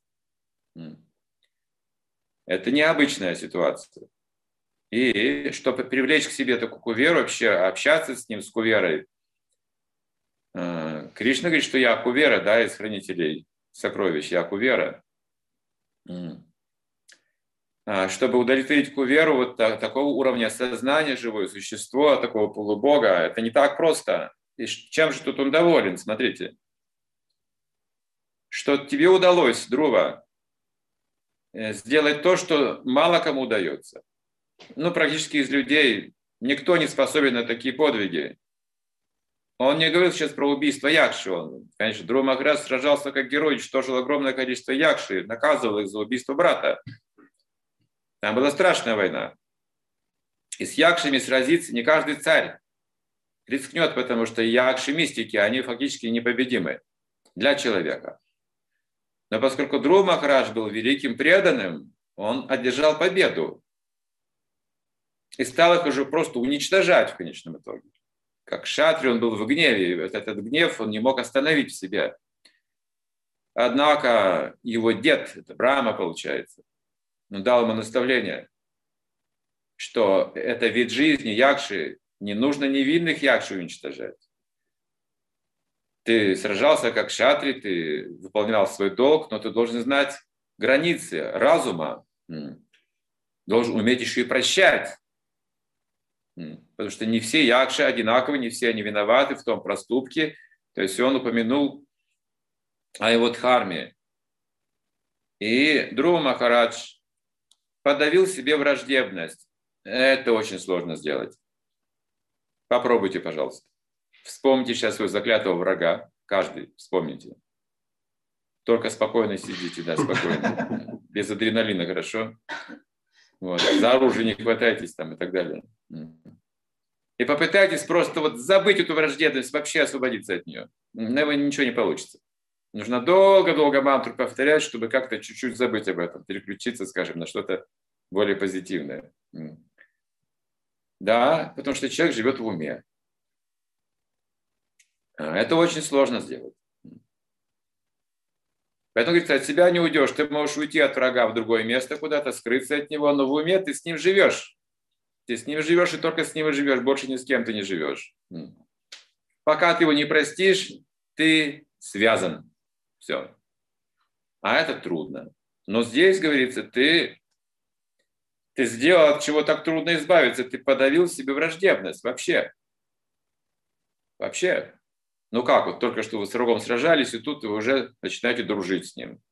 Это необычная ситуация. И чтобы привлечь к себе такую Куверу, вообще общаться с ним, с Куверой, Кришна говорит, что я Кувера, да, из хранителей сокровищ, я Кувера. Чтобы удовлетворить Куверу, вот такого уровня сознания, живое существо, такого полубога, это не так просто. И чем же тут он доволен? Смотрите. Что тебе удалось, Друва, сделать то, что мало кому удается. Ну, практически из людей никто не способен на такие подвиги. Он не говорил сейчас про убийство Якши. Он, конечно, Друва Махарадж сражался как герой, уничтожил огромное количество Якши, наказывал их за убийство брата. Там была страшная война. И с Якшами сразиться не каждый царь рискнет, потому что Якши мистики, они фактически непобедимы для человека. Но поскольку Друва Махарадж был великим преданным, он одержал победу и стал их уже просто уничтожать в конечном итоге. Как шатри, он был в гневе, и вот этот гнев он не мог остановить в себе. Однако его дед, это Брахма получается, он дал ему наставление, что это вид жизни Якши, не нужно невинных Якши уничтожать. Ты сражался как шатри, ты выполнял свой долг, но ты должен знать границы разума, должен уметь еще и прощать. Потому что не все Якши одинаковы, не все они виноваты в том проступке. То есть он упомянул о его дхарме. И Друва Махарадж подавил себе враждебность. Это очень сложно сделать. Попробуйте, пожалуйста. Вспомните сейчас своего заклятого врага. Каждый вспомните. Только спокойно сидите, да, спокойно. Без адреналина, хорошо? Вот. За оружие не хватайтесь там и так далее. И попытайтесь просто вот забыть эту враждебность, вообще освободиться от нее. Но ничего не получится. Нужно долго-долго мантру повторять, чтобы как-то чуть-чуть забыть об этом, переключиться, скажем, на что-то более позитивное. Да, потому что человек живет в уме. Это очень сложно сделать. Поэтому, говорится, от себя не уйдешь. Ты можешь уйти от врага в другое место куда-то, скрыться от него, но в уме ты с ним живешь. Ты с ним живешь и только с ним и живешь, больше ни с кем ты не живешь. Пока ты его не простишь, ты связан. Все. А это трудно. Но здесь, говорится, ты, ты сделал, от чего так трудно избавиться. Ты подавил в себе враждебность вообще. Вообще. Ну как, вот только что вы с врагом сражались, и тут вы уже начинаете дружить с ним.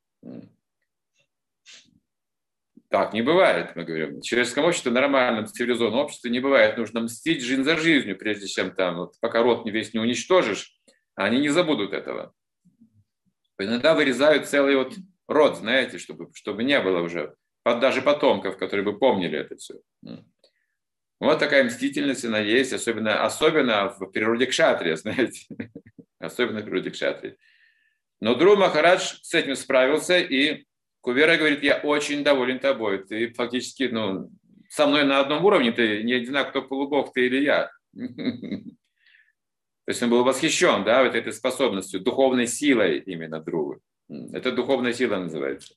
Так не бывает, мы говорим. В человеческом обществе, нормальном, цивилизованном обществе не бывает. Нужно мстить жизнь за жизнью, прежде чем там, вот, пока род весь не уничтожишь, они не забудут этого. Иногда вырезают целый вот род, знаете, чтобы, чтобы не было уже даже потомков, которые бы помнили это все. Вот такая мстительность она есть, особенно, особенно в природе кшатрия, знаете. Особенно в природе кшатрия. Но Друва Махарадж с этим справился, и Кувера говорит, я очень доволен тобой. Ты фактически, ну, со мной на одном уровне, ты не одинак, кто полубог, ты или я. То есть он был восхищен, да, вот этой способностью, духовной силой именно Друвы. Это духовная сила называется.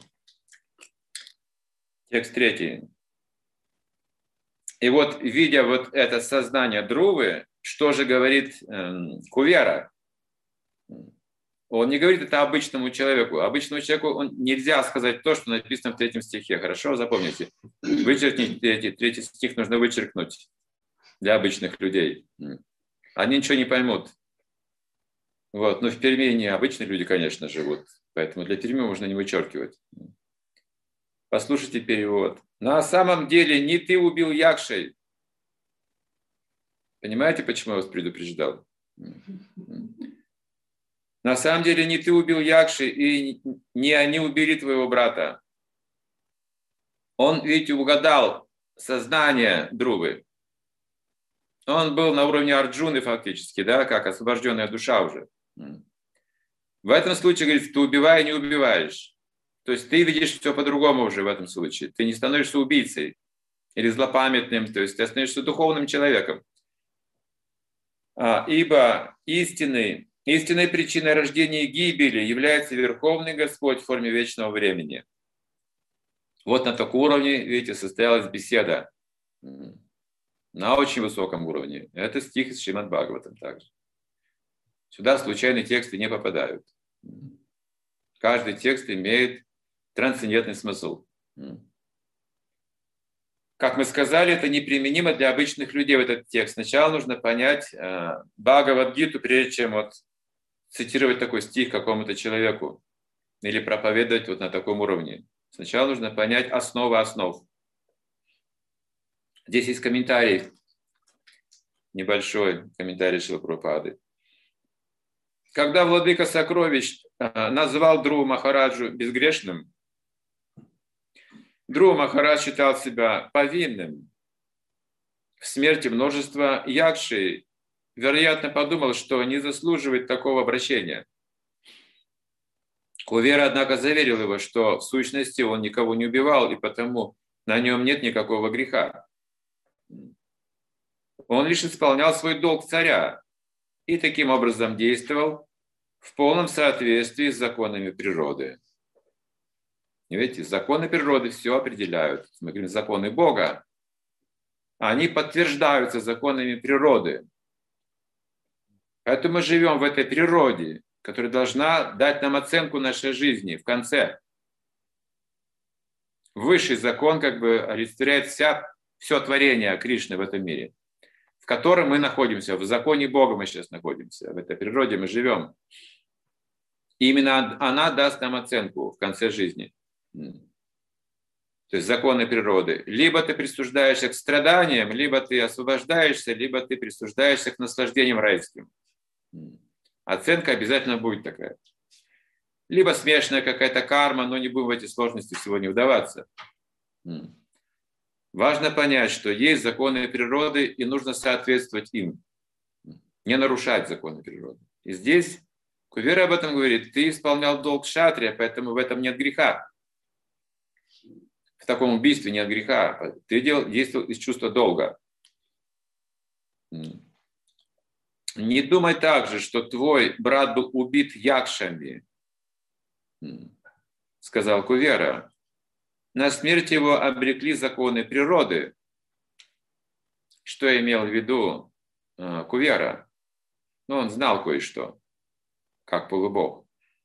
Текст третий. И вот, видя вот это сознание Друвы, что же говорит э, Кувера? Он не говорит это обычному человеку. Обычному человеку он, нельзя сказать то, что написано в третьем стихе. Хорошо, запомните. Вычеркните третий, третий стих, нужно вычеркнуть для обычных людей. Они ничего не поймут. Вот. Но в Перми не обычные люди, конечно, живут. Поэтому для Перми можно не вычеркивать. Послушайте перевод. На самом деле не ты убил Якшей. Понимаете, почему я вас предупреждал? На самом деле не ты убил Якши, и не они убили твоего брата. Он, видите, угадал сознание Друвы. Он был на уровне Арджуны фактически, да, как освобожденная душа уже. В этом случае, говорит, ты убивай, не убиваешь. То есть ты видишь все по-другому уже в этом случае. Ты не становишься убийцей или злопамятным, то есть ты становишься духовным человеком. А, ибо истинной, истинной причиной рождения и гибели является Верховный Господь в форме вечного времени. Вот на таком уровне, видите, состоялась беседа. На очень высоком уровне. Это стих из Шримад Бхагаватам также. Сюда случайные тексты не попадают. Каждый текст имеет трансцендентный смысл. Как мы сказали, это неприменимо для обычных людей в этот текст. Сначала нужно понять э, Бхагавад-гиту, прежде чем вот цитировать такой стих какому-то человеку или проповедовать вот на таком уровне. Сначала нужно понять основы основ. Здесь есть комментарий, небольшой комментарий Шрилы Прабхупады. Когда владыка Сокровищ э, назвал Друву Махараджу безгрешным, Друва Махарадж считал себя повинным в смерти множества якши. Вероятно, подумал, что не заслуживает такого обращения. Кувера, однако, заверил его, что в сущности он никого не убивал, и потому на нем нет никакого греха. Он лишь исполнял свой долг царя и таким образом действовал в полном соответствии с законами природы. Видите, законы природы все определяют. Мы говорим, законы Бога, они подтверждаются законами природы. Поэтому мы живем в этой природе, которая должна дать нам оценку нашей жизни в конце. Высший закон как бы олицетворяет вся, все творение Кришны в этом мире, в котором мы находимся. В законе Бога мы сейчас находимся, в этой природе мы живем. И именно она даст нам оценку в конце жизни. То есть законы природы. Либо ты присуждаешься к страданиям, либо ты освобождаешься, либо ты присуждаешься к наслаждениям райским. Оценка обязательно будет такая. Либо смешанная какая-то карма, но не будем в эти сложности сегодня вдаваться. Важно понять, что есть законы природы, и нужно соответствовать им. Не нарушать законы природы. И здесь Кувера об этом говорит. Ты исполнял долг кшатрия, поэтому в этом нет греха. В таком убийстве нет греха. Ты действовал из чувства долга. Не думай также, что твой брат был убит якшами, сказал Кувера. На смерть его обрекли законы природы. Что имел в виду Кувера? Ну, он знал кое-что, как полубог.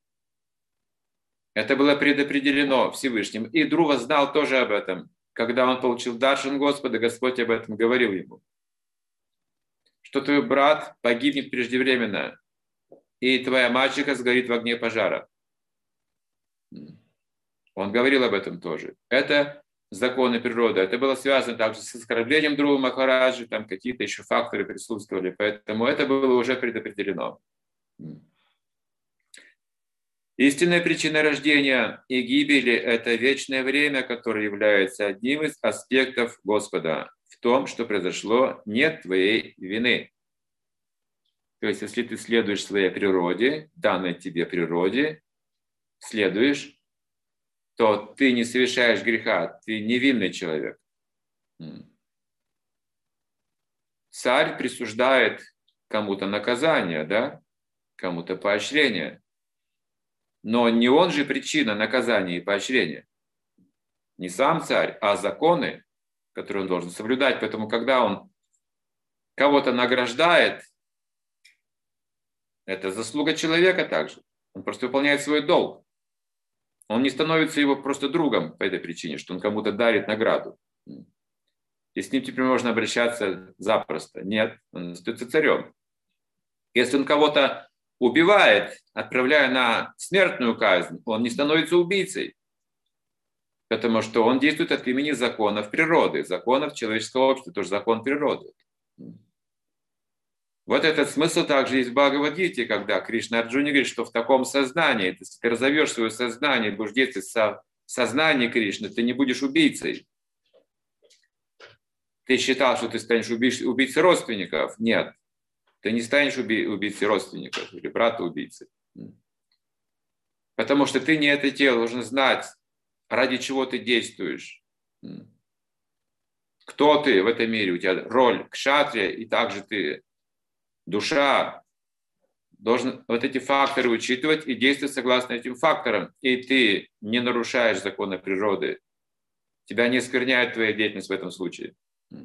Это было предопределено Всевышним. И Друва знал тоже об этом. Когда он получил даршан Господа, Господь об этом говорил ему. Что твой брат погибнет преждевременно, и твоя мачеха сгорит в огне пожара. Он говорил об этом тоже. Это законы природы. Это было связано также с оскорблением Друвы Махараджи, там какие-то еще факторы присутствовали. Поэтому это было уже предопределено. Истинная причина рождения и гибели – это вечное время, которое является одним из аспектов Господа. В том, что произошло, нет твоей вины. То есть, если ты следуешь своей природе, данной тебе природе, следуешь, то ты не совершаешь греха, ты невинный человек. Царь присуждает кому-то наказание, да? Кому-то поощрение. Но не он же причина наказания и поощрения. Не сам царь, а законы, которые он должен соблюдать. Поэтому, когда он кого-то награждает, это заслуга человека также. Он просто выполняет свой долг. Он не становится его просто другом по этой причине, что он кому-то дарит награду. И с ним теперь можно обращаться запросто. Нет, он остается царем. Если он кого-то убивает, отправляя на смертную казнь, он не становится убийцей. Потому что он действует от имени законов природы, законов человеческого общества, тоже закон природы. Вот этот смысл также есть в Бхагавад-гите, когда Кришна Арджуне говорит, что в таком сознании, если ты разовьешь свое сознание, будешь действовать в сознании Кришны, ты не будешь убийцей. Ты считал, что ты станешь убийцей родственников? Нет. Ты не станешь уби- убийцей родственников или брата убийцы. Потому что ты не это тело, должен знать, ради чего ты действуешь. Кто ты в этом мире, у тебя роль кшатрия, и также ты, душа, должен вот эти факторы учитывать и действовать согласно этим факторам. И ты не нарушаешь законы природы. Тебя не оскверняет твоя деятельность в этом случае.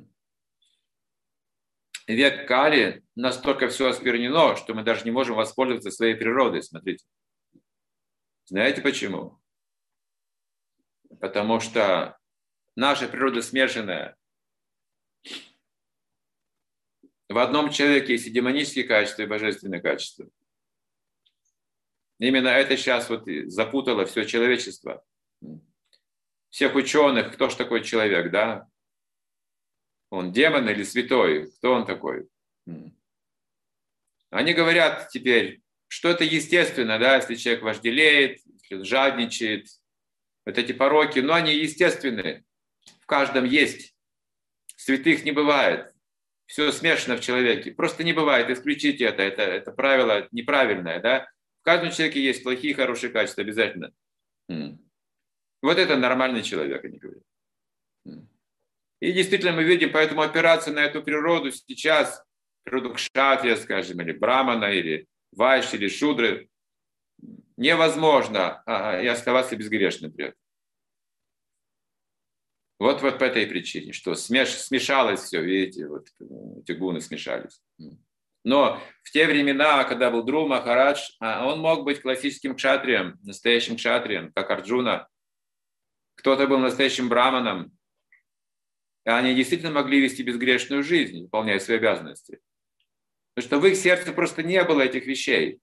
Век Кали настолько все осквернено, что мы даже не можем воспользоваться своей природой. Смотрите. Знаете почему? Потому что наша природа смешанная. В одном человеке есть и демонические качества, и божественные качества. Именно это сейчас вот запутало все человечество. Всех ученых, кто же такой человек, да? Он демон или святой? Кто он такой? Они говорят теперь, что это естественно, да, если человек вожделеет, если он жадничает, вот эти пороки, но они естественны. В каждом есть. Святых не бывает. Все смешано в человеке. Просто не бывает. Исключите это. Это, это правило неправильное, да? В каждом человеке есть плохие и хорошие качества обязательно. Вот это нормальный человек, они говорят. И действительно мы видим, поэтому опираться на эту природу сейчас, природу кшатрия, скажем, или брамана, или вайши, или шудры, невозможно а, и оставаться безгрешным при этом. Вот, вот по этой причине, что смеш, смешалось все, видите, вот эти гуны смешались. Но в те времена, когда был Дру Махарадж, он мог быть классическим кшатрием, настоящим кшатрием, как Арджуна. Кто-то был настоящим браманом. И они действительно могли вести безгрешную жизнь, выполняя свои обязанности. Потому что в их сердце просто не было этих вещей.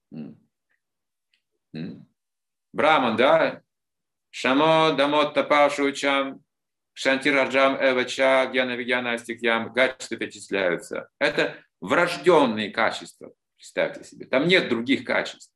Браман, да? Шамо дамот тапашучам, шантираджам эвача, гьяна вигьяна астикьям, качества перечисляются. Это врожденные качества, представьте себе. Там нет других качеств.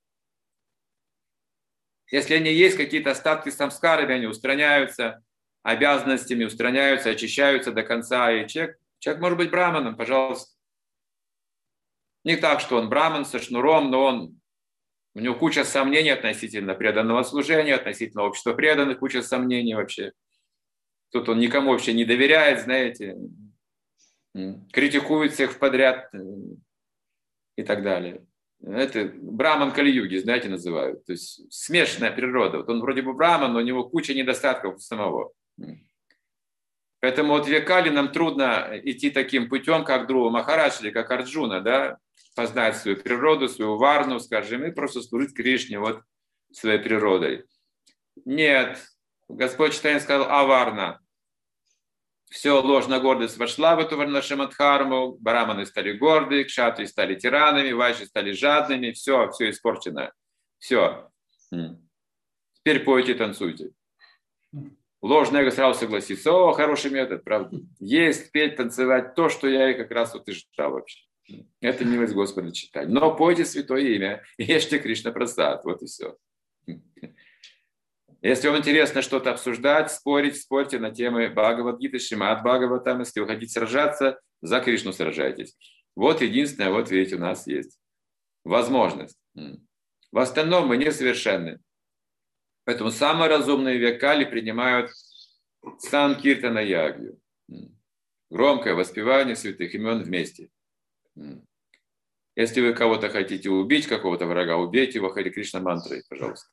Если они есть, какие-то остатки самскарами, они устраняются, обязанностями устраняются, очищаются до конца. И человек, человек может быть браманом, пожалуйста. Не так, что он браман со шнуром, но он, у него куча сомнений относительно преданного служения, относительно общества преданных, куча сомнений вообще. Тут он никому вообще не доверяет, знаете, критикует всех подряд и так далее. Это браман Кали-юги, знаете, называют. То есть смешанная природа. Вот он вроде бы браман, но у него куча недостатков самого. Поэтому вот в Векали нам трудно идти таким путем, как Друва Махарадж или как Арджуна, да, познать свою природу, свою варну, скажем, и просто служить Кришне вот своей природой. Нет, Господь Чайтанья сказал аварна. Все, ложная гордость вошла в эту варнашамадхарму, браманы стали горды, кшатрии стали тиранами, вайши стали жадными, все, все испорчено. Все. Теперь пойте, танцуйте. Ложное эго сразу согласится. О, хороший метод, правда. Есть, петь, танцевать, то, что я и как раз вот и ждал вообще. Это милость Господа читать. Но пойте святое имя, ешьте Кришна Прасад, вот и все. Если вам интересно что-то обсуждать, спорить, спорьте на темы Бхагавад-гиты, Шримад Бхагаватам. Если вы хотите сражаться, за Кришну сражайтесь. Вот единственное, вот видите, у нас есть возможность. В остальном мы несовершенны. Поэтому самые разумные векали принимают Санкиртана Ягью. Громкое воспевание святых имен вместе. Если вы кого-то хотите убить, какого-то врага, убейте его Хари Кришна мантрой, пожалуйста.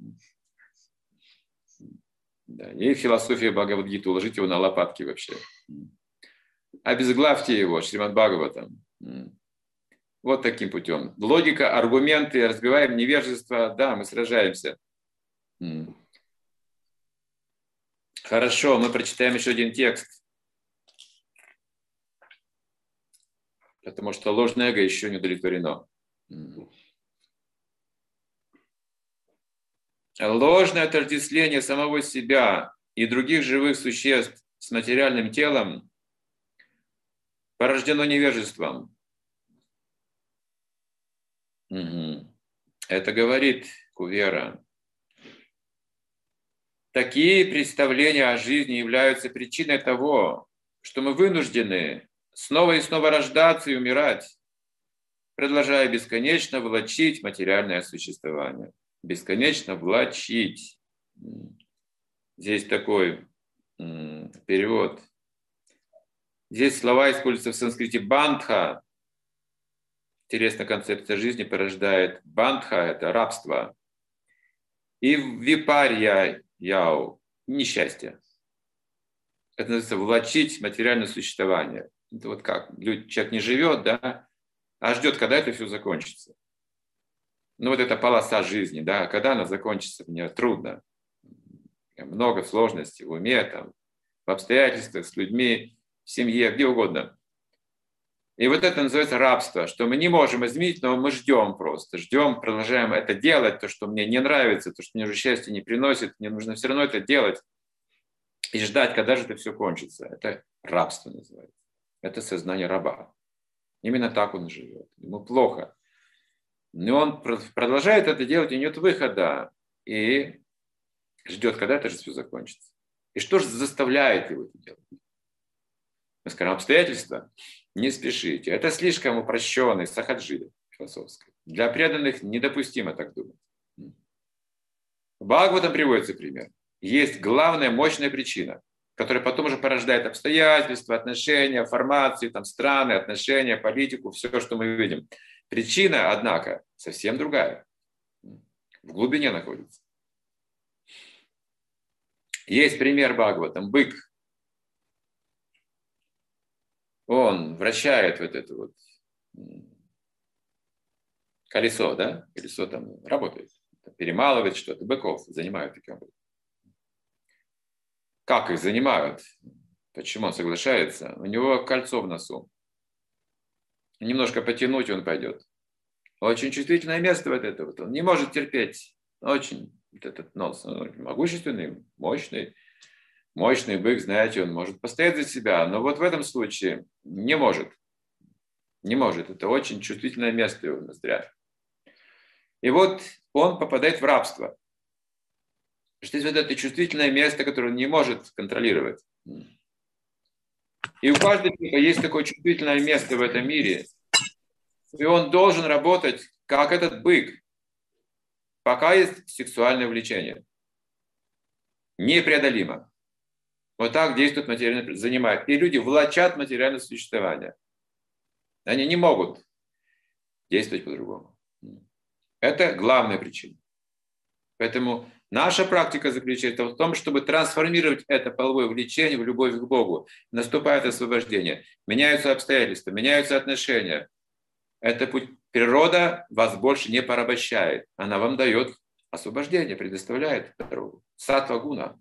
Да, и философия Бхагавад-гиты, уложите его на лопатки вообще. Обезглавьте его, Шримад Бхагаватам. Вот таким путем. Логика, аргументы, разбиваем невежество, да, мы сражаемся. Хорошо, мы прочитаем еще один текст. Потому что ложное эго еще не удовлетворено. Ложное отождествление самого себя и других живых существ с материальным телом порождено невежеством. Это говорит Кувера. Такие представления о жизни являются причиной того, что мы вынуждены снова и снова рождаться и умирать, продолжая бесконечно волочить материальное существование. бесконечно влачить. Здесь такой м, перевод. Здесь слова используются в санскрите бандха. Интересная концепция жизни порождает бандха, это рабство. И випарья яу, несчастье. Это называется влачить материальное существование. Это вот как? Человек не живет, да, а ждет, когда это все закончится. Ну вот эта полоса жизни, да, когда она закончится, мне трудно. Много сложностей в уме, там, в обстоятельствах, с людьми, в семье, где угодно. И вот это называется рабство, что мы не можем изменить, но мы ждем просто, ждем, продолжаем это делать, то, что мне не нравится, то, что мне уже счастье не приносит, мне нужно все равно это делать и ждать, когда же это все кончится. Это рабство называется. Это сознание раба. Именно так он живет. Ему плохо. Но он продолжает это делать, и нет выхода. И ждет, когда это же все закончится. И что же заставляет его это делать? Мы скажем, обстоятельства. Не спешите. Это слишком упрощенный сахаджида философский. Для преданных недопустимо так думать. В Бхагаватам приводится пример. Есть главная мощная причина, которая потом уже порождает обстоятельства, отношения, формации, там, страны, отношения, политику, все, что мы видим. Причина, однако, совсем другая. В глубине находится. Есть пример Бхагаватам. Бык. Он вращает вот это вот колесо, да? Колесо там работает. Перемалывает что-то. Быков занимают таким образом. Как их занимают? Почему он соглашается? У него кольцо в носу. Немножко потянуть он пойдет. Очень чувствительное место вот это вот. Он не может терпеть. Очень вот этот нос. Он могущественный, мощный. Мощный бык, знаете, он может постоять за себя. Но вот в этом случае не может. Не может. Это очень чувствительное место его в ноздрях. И вот он попадает в рабство. Что есть вот это чувствительное место, которое он не может контролировать. И у каждого человека есть такое чувствительное место в этом мире. И он должен работать, как этот бык, пока есть сексуальное влечение. Непреодолимо. Вот так действует материальное, занимает. И люди влачат материальное существование. Они не могут действовать по-другому. Это главная причина. Поэтому наша практика заключается в том, чтобы трансформировать это половое влечение в любовь к Богу. Наступает освобождение. Меняются обстоятельства, меняются отношения. Это путь. Природа вас больше не порабощает. Она вам дает освобождение, предоставляет дорогу. Саттва гуна.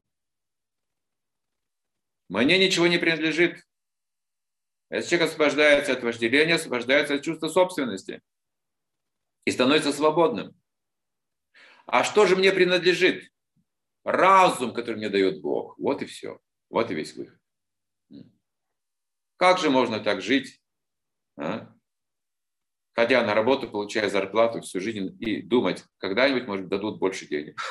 Мне ничего не принадлежит. Если человек освобождается от вожделения, освобождается от чувства собственности и становится свободным. А что же мне принадлежит? Разум, который мне дает Бог. Вот и все. Вот и весь выход. Как же можно так жить, а? Ходя на работу, получая зарплату всю жизнь и думать, когда-нибудь, может, дадут больше денег?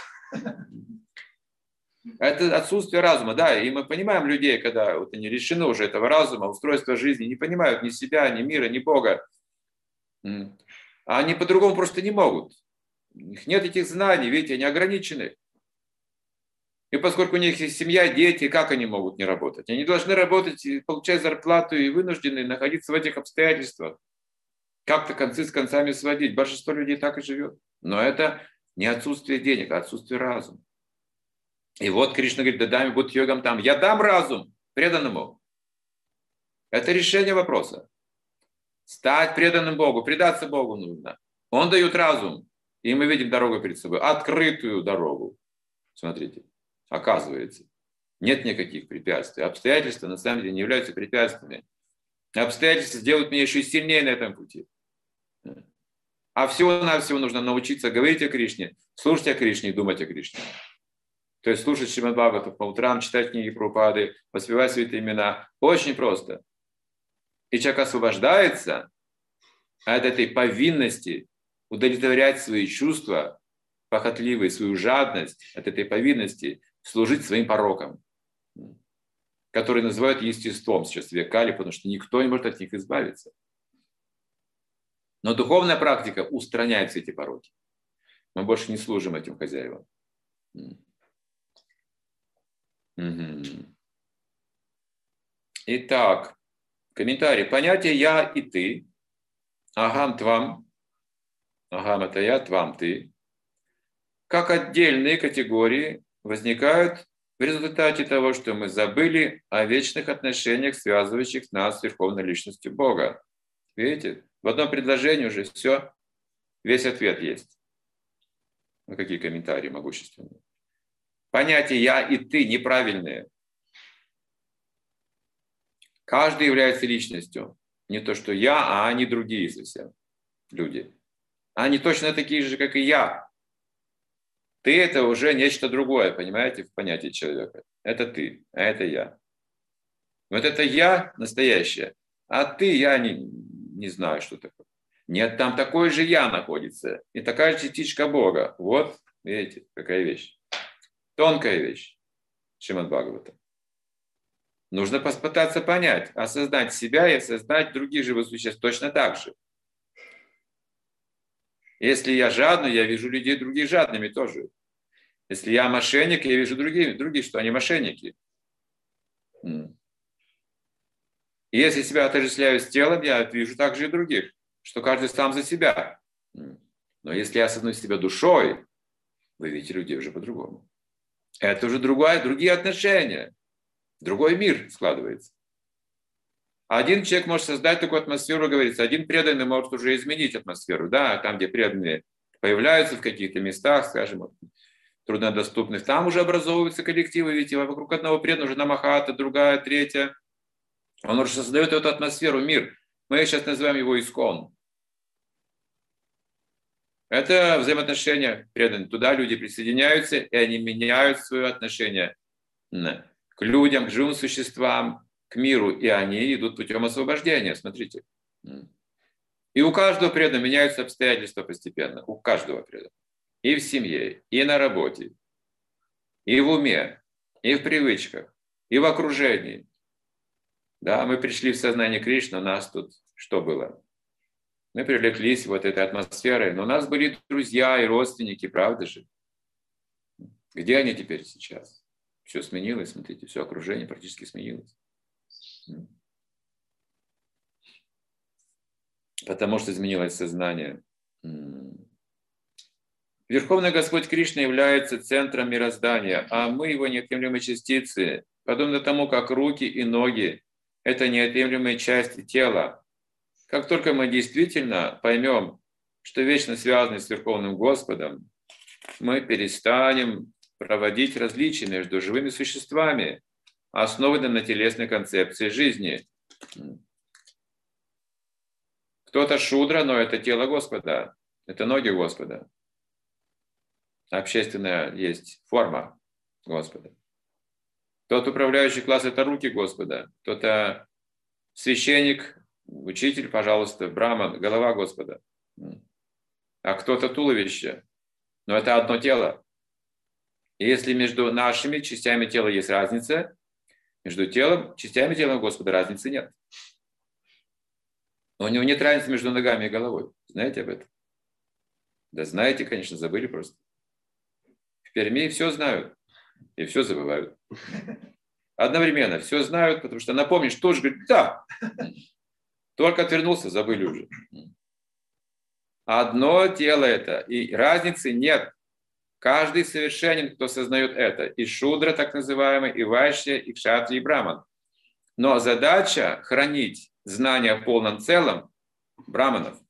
Это отсутствие разума, да, и мы понимаем людей, когда вот они лишены уже этого разума, устройства жизни, не понимают ни себя, ни мира, ни Бога. А они по-другому просто не могут. У них нет этих знаний, видите, они ограничены. И поскольку у них есть семья, дети, как они могут не работать? Они должны работать, и получать зарплату и вынуждены находиться в этих обстоятельствах. Как-то концы с концами сводить. Большинство людей так и живет. Но это не отсутствие денег, а отсутствие разума. И вот Кришна говорит, дадами будут йогам там. Я дам разум преданному. Это решение вопроса. Стать преданным Богу, предаться Богу нужно. Он дает разум. И мы видим дорогу перед собой. Открытую дорогу. Смотрите. Оказывается. Нет никаких препятствий. Обстоятельства на самом деле не являются препятствиями. Обстоятельства сделают меня еще сильнее на этом пути. А всего-навсего нужно научиться говорить о Кришне, слушать о Кришне и думать о Кришне. То есть слушать Шримад Бхагаватам по утрам, читать книги Прабхупады, воспевать святые имена. Очень просто. И человек освобождается от этой повинности удовлетворять свои чувства, похотливые, свою жадность, от этой повинности служить своим порокам, которые называют естеством сейчас в век Кали, потому что никто не может от них избавиться. Но духовная практика устраняет все эти пороки. Мы больше не служим этим хозяевам. Угу. Итак, комментарий. Понятие «я» и «ты». Агам твам. Агам – это я, твам – ты. Как отдельные категории возникают в результате того, что мы забыли о вечных отношениях, связывающих нас с Верховной Личностью Бога. Видите? В одном предложении уже все, весь ответ есть. Ну, какие комментарии могущественные. Понятия «я» и «ты» неправильные. Каждый является личностью. Не то, что я, а они другие совсем люди. Они точно такие же, как и я. Ты – это уже нечто другое, понимаете, в понятии человека. Это ты, а это я. Вот это я настоящее, а ты, я не, не знаю, что такое. Нет, там такой же я находится, и такая же частичка Бога. Вот, видите, какая вещь. Тонкая вещь. Шримад Бхагавата. Нужно попытаться понять, осознать себя и осознать других живых существ точно так же. Если я жадный, я вижу людей других жадными тоже. Если я мошенник, я вижу других, других, что они мошенники. И если себя отождествляю с телом, я вижу также и других, что каждый сам за себя. Но если я осознаю себя душой, вы видите людей уже по-другому. Это уже другое, другие отношения. Другой мир складывается. Один человек может создать такую атмосферу, говорится, один преданный может уже изменить атмосферу. Да, там, где преданные появляются в каких-то местах, скажем, труднодоступных, там уже образовываются коллективы, видите, вокруг одного преданного уже намахата, другая, третья. Он уже создает эту атмосферу, мир. Мы сейчас называем его искон. Это взаимоотношения преданных. Туда люди присоединяются, и они меняют свое отношение к людям, к живым существам, к миру, и они идут путем освобождения, смотрите. И у каждого преданного меняются обстоятельства постепенно, у каждого преданного. И в семье, и на работе, и в уме, и в привычках, и в окружении. Да, мы пришли в сознание Кришны, у нас тут что было? Мы привлеклись вот этой атмосферой, но у нас были друзья и родственники, правда же? Где они теперь сейчас? Все сменилось, смотрите, все окружение практически сменилось. Потому что изменилось сознание. Верховный Господь Кришна является центром мироздания, а мы его неотъемлемые частицы, подобно тому, как руки и ноги – это неотъемлемые части тела. Как только мы действительно поймем, что вечно связаны с Верховным Господом, мы перестанем проводить различия между живыми существами, основанными на телесной концепции жизни. Кто-то шудра, но это тело Господа, это ноги Господа. Общественная есть форма Господа. Тот управляющий класс – это руки Господа. Кто-то священник, учитель, пожалуйста, браман, голова Господа. А кто-то туловище. Но это одно тело. И если между нашими частями тела есть разница, между телом, частями тела Господа разницы нет. У него нет разницы между ногами и головой. Знаете об этом? Да знаете, конечно, забыли просто. В Перми все знают и все забывают. Одновременно все знают, потому что напомнишь, тоже говорит, да. Только отвернулся, забыли уже. Одно тело это, и разницы нет. Каждый совершенен, кто сознает это. И шудра, так называемый, и вайшья, и кшатри, и браман. Но задача хранить знания в полном целом браманов.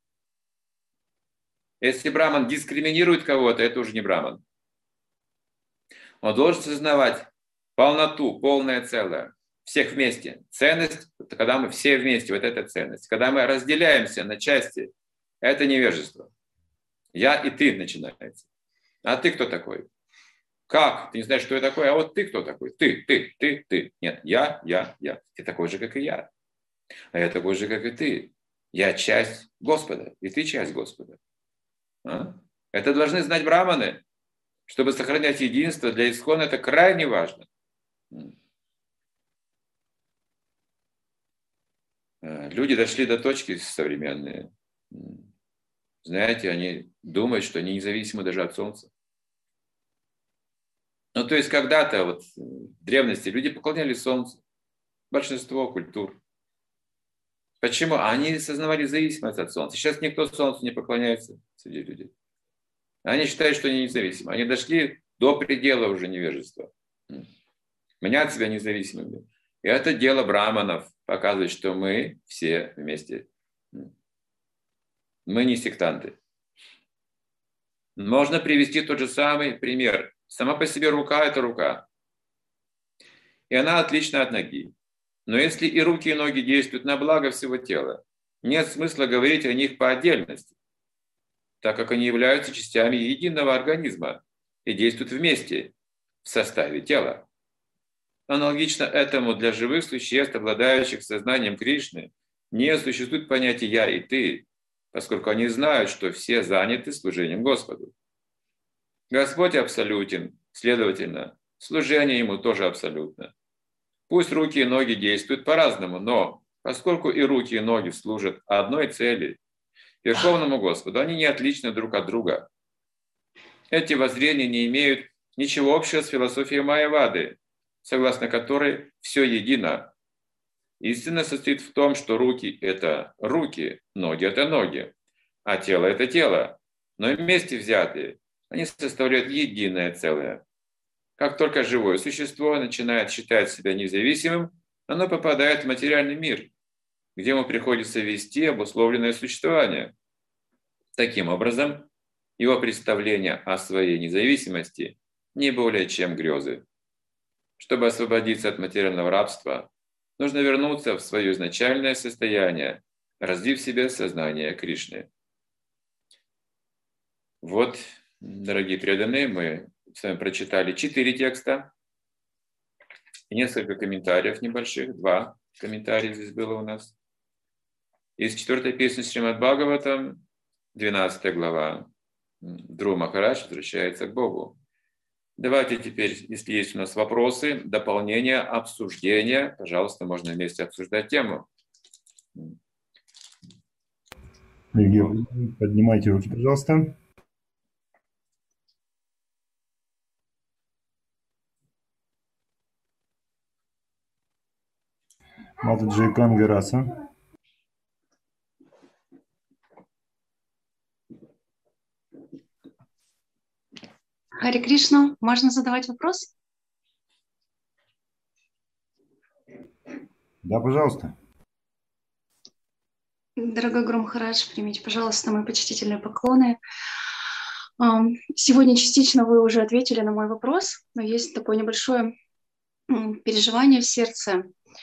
Если браман дискриминирует кого-то, это уже не браман. Он должен сознавать полноту, полное целое. Всех вместе. Ценность, это когда мы все вместе, вот это ценность. Когда мы разделяемся на части, это невежество. Я и ты начинается. А ты кто такой? Как? Ты не знаешь, что я такой? А вот ты кто такой? Ты, ты, ты, ты. Нет, я, я, я. Ты такой же, как и я. А я такой же, как и ты. Я часть Господа, и ты часть Господа. А? Это должны знать браманы. Чтобы сохранять единство, для исхона это крайне важно. Люди дошли до точки современные, знаете, они думают, что они независимы даже от Солнца. Ну, то есть когда-то вот в древности люди поклонялись Солнцу. Большинство культур. Почему? Они осознавали зависимость от Солнца. Сейчас никто Солнцу не поклоняется среди людей. Они считают, что они независимы. Они дошли до предела уже невежества. Мнят себя независимыми. И это дело браманов. Показывает, что мы все вместе. Мы не сектанты. Можно привести тот же самый пример. Сама по себе рука – это рука. И она отлична от ноги. Но если и руки, и ноги действуют на благо всего тела, нет смысла говорить о них по отдельности, так как они являются частями единого организма и действуют вместе в составе тела. Аналогично этому для живых существ, обладающих сознанием Кришны, не существует понятия «я» и «ты», поскольку они знают, что все заняты служением Господу. Господь абсолютен, следовательно, служение Ему тоже абсолютно. Пусть руки и ноги действуют по-разному, но поскольку и руки, и ноги служат одной цели, Верховному Господу, они не отличны друг от друга. Эти воззрения не имеют ничего общего с философией Майявады, согласно которой все едино. Истина состоит в том, что руки – это руки, ноги – это ноги, а тело – это тело. Но вместе взятые они составляют единое целое. Как только живое существо начинает считать себя независимым, оно попадает в материальный мир, где ему приходится вести обусловленное существование. Таким образом, его представление о своей независимости не более чем грезы. Чтобы освободиться от материального рабства, нужно вернуться в свое изначальное состояние, развив в себе сознание Кришны. Вот, дорогие преданные, мы с вами прочитали четыре текста и несколько комментариев небольших. Два комментария здесь было у нас. Из четвертой песни Шримад Бхагаватам, двенадцатая глава, Друва Махарадж возвращается к Богу. Давайте теперь, если есть у нас вопросы, дополнения, обсуждения, пожалуйста, можно вместе обсуждать тему. Поднимайте руки, пожалуйста. Матаджи Кангараса. Харе Кришна, можно задавать вопрос? Да, пожалуйста. Дорогой Гуру Махарадж, примите, пожалуйста, мои почтительные поклоны. Сегодня частично вы уже ответили на мой вопрос, но есть такое небольшое переживание в сердце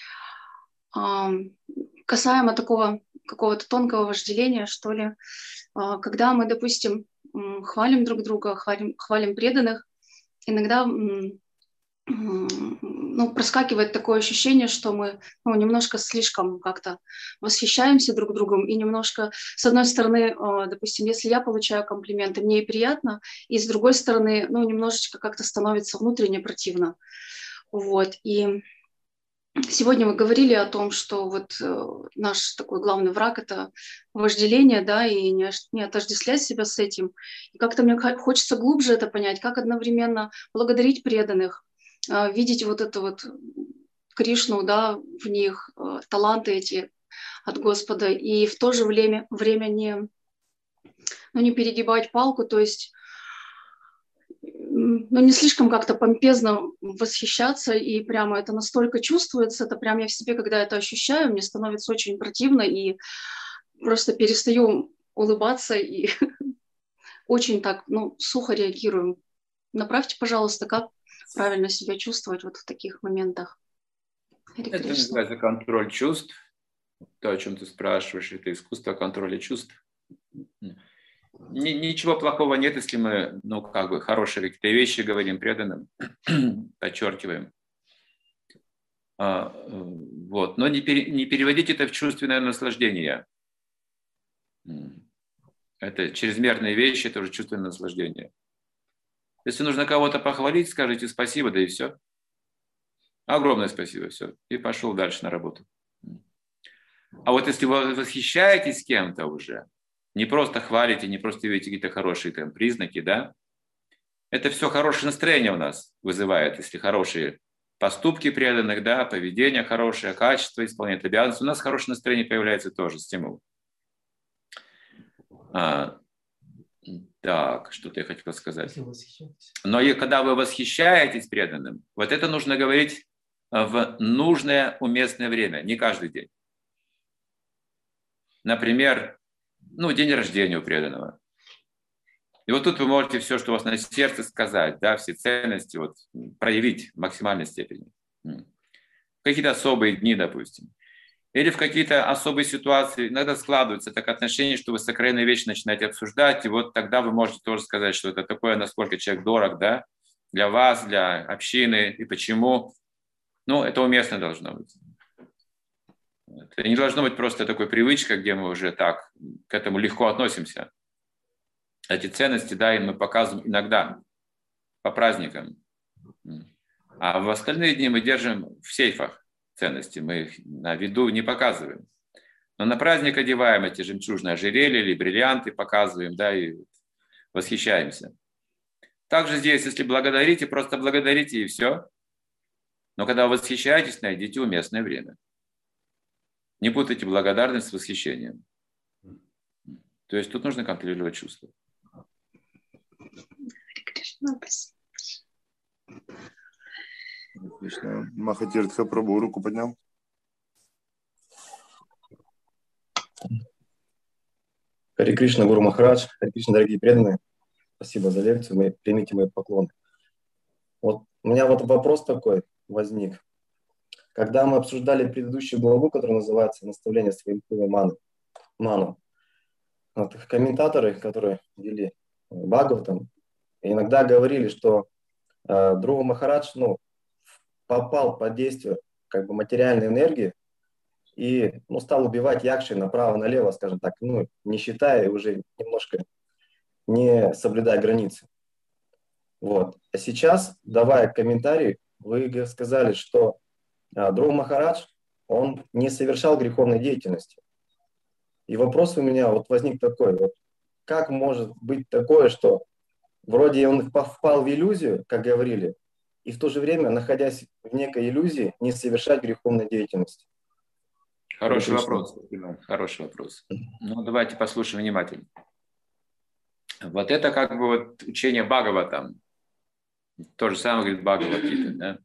касаемо такого какого-то тонкого вожделения, что ли, когда мы, допустим, хвалим друг друга, хвалим, хвалим преданных, иногда ну, проскакивает такое ощущение, что мы ну, немножко слишком как-то восхищаемся друг другом, и немножко, с одной стороны, допустим, если я получаю комплименты, мне и приятно, и с другой стороны, ну, немножечко как-то становится внутренне противно. Вот, и сегодня мы говорили о том, что вот э, наш такой главный враг – это вожделение, да, и не, не отождествлять себя с этим. И как-то мне хочется глубже это понять, как одновременно благодарить преданных, э, видеть вот это вот Кришну, да, в них, э, таланты эти от Господа, и в то же время, время не, ну, не перегибать палку, то есть ну, не слишком как-то помпезно восхищаться, и прямо это настолько чувствуется, это прямо я в себе, когда это ощущаю, мне становится очень противно, и просто перестаю улыбаться, и очень так, ну, сухо реагирую. Направьте, пожалуйста, как правильно себя чувствовать вот в таких моментах. Это называется контроль чувств. То, о чем ты спрашиваешь, это искусство контроля чувств. Ничего плохого нет, если мы, ну, как бы, хорошие какие-то вещи говорим преданным, подчеркиваем. А, вот. Но не, пере, не переводите это в чувственное наслаждение. Это чрезмерные вещи, это уже чувственное наслаждение. Если нужно кого-то похвалить, скажите спасибо, да и все. Огромное спасибо, все. И пошел дальше на работу. А вот если вы восхищаетесь кем-то уже, не просто хвалите, не просто видите какие-то хорошие там признаки, да. Это все хорошее настроение у нас вызывает, если хорошие поступки преданных, да, поведение хорошее, качество исполнения обязанностей, у нас хорошее настроение появляется тоже, стимул. А, так, что-то я хотел сказать. Но и когда вы восхищаетесь преданным, вот это нужно говорить в нужное, уместное время, не каждый день. Например, ну, день рождения у преданного. И вот тут вы можете все, что у вас на сердце, сказать, да, все ценности вот, проявить в максимальной степени. В какие-то особые дни, допустим. Или в какие-то особые ситуации иногда складываются так отношения, что вы сокровенные вещи начинаете обсуждать, и вот тогда вы можете тоже сказать, что это такое, насколько человек дорог, да, для вас, для общины, и почему. Ну, это уместно должно быть. Это не должно быть просто такой привычкой, где мы уже так к этому легко относимся. Эти ценности, да, и мы показываем иногда по праздникам. А в остальные дни мы держим в сейфах ценности, мы их на виду не показываем. Но на праздник одеваем эти жемчужные ожерелья или бриллианты, показываем, да, и восхищаемся. Также здесь, если благодарите, просто благодарите и все. Но когда вы восхищаетесь, найдите уместное время. Не путайте благодарность с восхищением. То есть тут нужно контролировать чувства. Отлично. Махатиртха Прабху руку поднял. Харе Кришна, Гуру Махарадж, Харе Кришна, дорогие преданные. Спасибо за лекцию, мы, примите мои поклоны. Вот у меня вот вопрос такой возник. Когда мы обсуждали предыдущую главу, которая называется «Наставление своим пылом ману», ману, вот, комментаторы, которые вели Бхагаватам, иногда говорили, что э, Dhruva Махарадж, ну, попал под действие как бы материальной энергии и, ну, стал убивать якши направо-налево, скажем так, ну, не считая и уже немножко не соблюдая границы. Вот. А сейчас, давая комментарий, вы сказали, что а, Dhruva Махарадж, он не совершал греховной деятельности. И вопрос у меня вот возник такой, вот, как может быть такое, что вроде он впал в иллюзию, как говорили, и в то же время, находясь в некой иллюзии, не совершать греховной деятельности? Хороший вопрос. Хороший вопрос. Ну, давайте послушаем внимательно. Вот это как бы вот учение Бхагаватам. То же самое говорит Бхагавад-гита, да?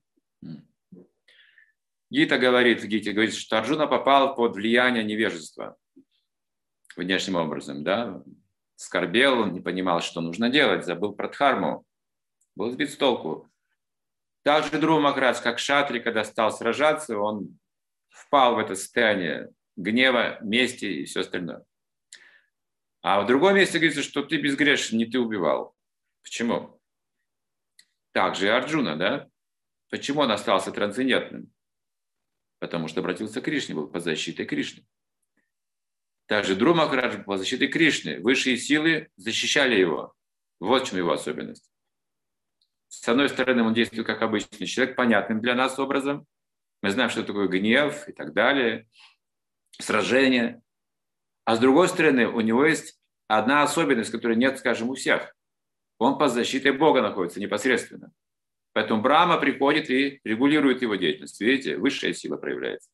Гита говорит, в Гите говорит, что Арджуна попал под влияние невежества внешним образом, да? Скорбел, он не понимал, что нужно делать, забыл про дхарму, был сбит с толку. Также Dhruva Махарадж, как шатри, когда стал сражаться, он впал в это состояние гнева, мести и все остальное. А в другом месте говорится, что ты безгрешен, не ты убивал. Почему? Также и Арджуна, да? Почему он остался трансцендентным? Потому что обратился к Кришне, был под защитой Кришны. Также Dhruva Махарадж был под защитой Кришны. Высшие силы защищали его. Вот в чем его особенность. С одной стороны, он действует как обычный человек, понятным для нас образом. Мы знаем, что такое гнев и так далее, сражение. А с другой стороны, у него есть одна особенность, которой нет, скажем, у всех. Он под защитой Бога находится непосредственно. Поэтому Брахма приходит и регулирует его деятельность. Видите, высшая сила проявляется.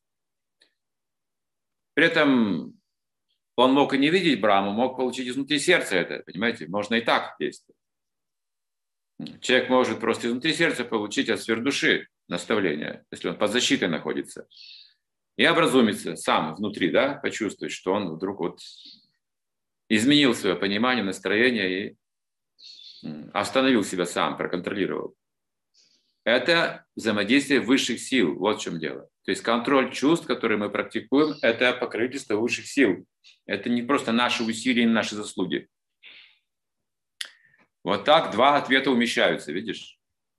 При этом он мог и не видеть Брахму, мог получить изнутри сердца это. Понимаете, можно и так действовать. Человек может просто изнутри сердца получить от сверхдуши наставление, если он под защитой находится. И образумится сам внутри, да, почувствовать, что он вдруг вот изменил свое понимание, настроение и остановил себя сам, проконтролировал. Это взаимодействие высших сил, вот в чем дело. То есть контроль чувств, который мы практикуем, это покровительство высших сил. Это не просто наши усилия и наши заслуги. Вот так два ответа умещаются, видишь?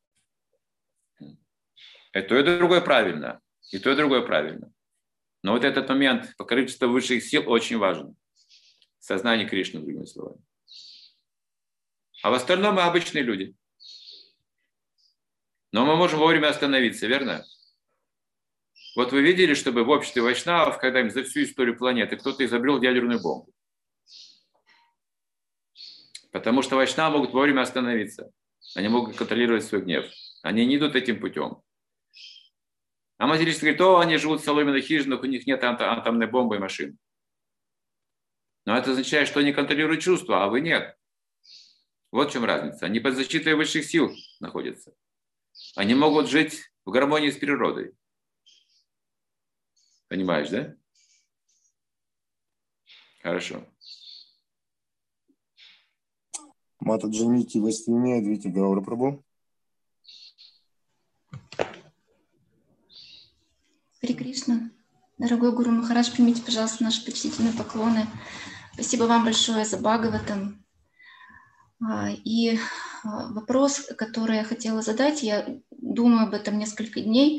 И то, и другое правильно. И то, и другое правильно. Но вот этот момент покровительства высших сил очень важен. Сознание Кришны, другими словами. А в остальном мы обычные люди. Но мы можем вовремя остановиться, верно? Вот вы видели, чтобы в обществе вайшнавов, когда им за всю историю планеты кто-то изобрел ядерную бомбу. Потому что вайшнавы могут вовремя остановиться. Они могут контролировать свой гнев. Они не идут этим путем. А материалист говорит, о, они живут в соломенных хижинах, у них нет атомной бомбы и машин. Но это означает, что они контролируют чувства, а вы нет. Вот в чем разница. Они под защитой высших сил находятся. Они могут жить в гармонии с природой. Понимаешь, да? Хорошо. Мата Джамити Вастине, Адвити Гаура Прабу. Харе Кришна. Дорогой Гуру Махарадж, примите, пожалуйста, наши почтительные поклоны. Спасибо вам большое за Бхагаватам. И вопрос, который я хотела задать, я думаю об этом несколько дней.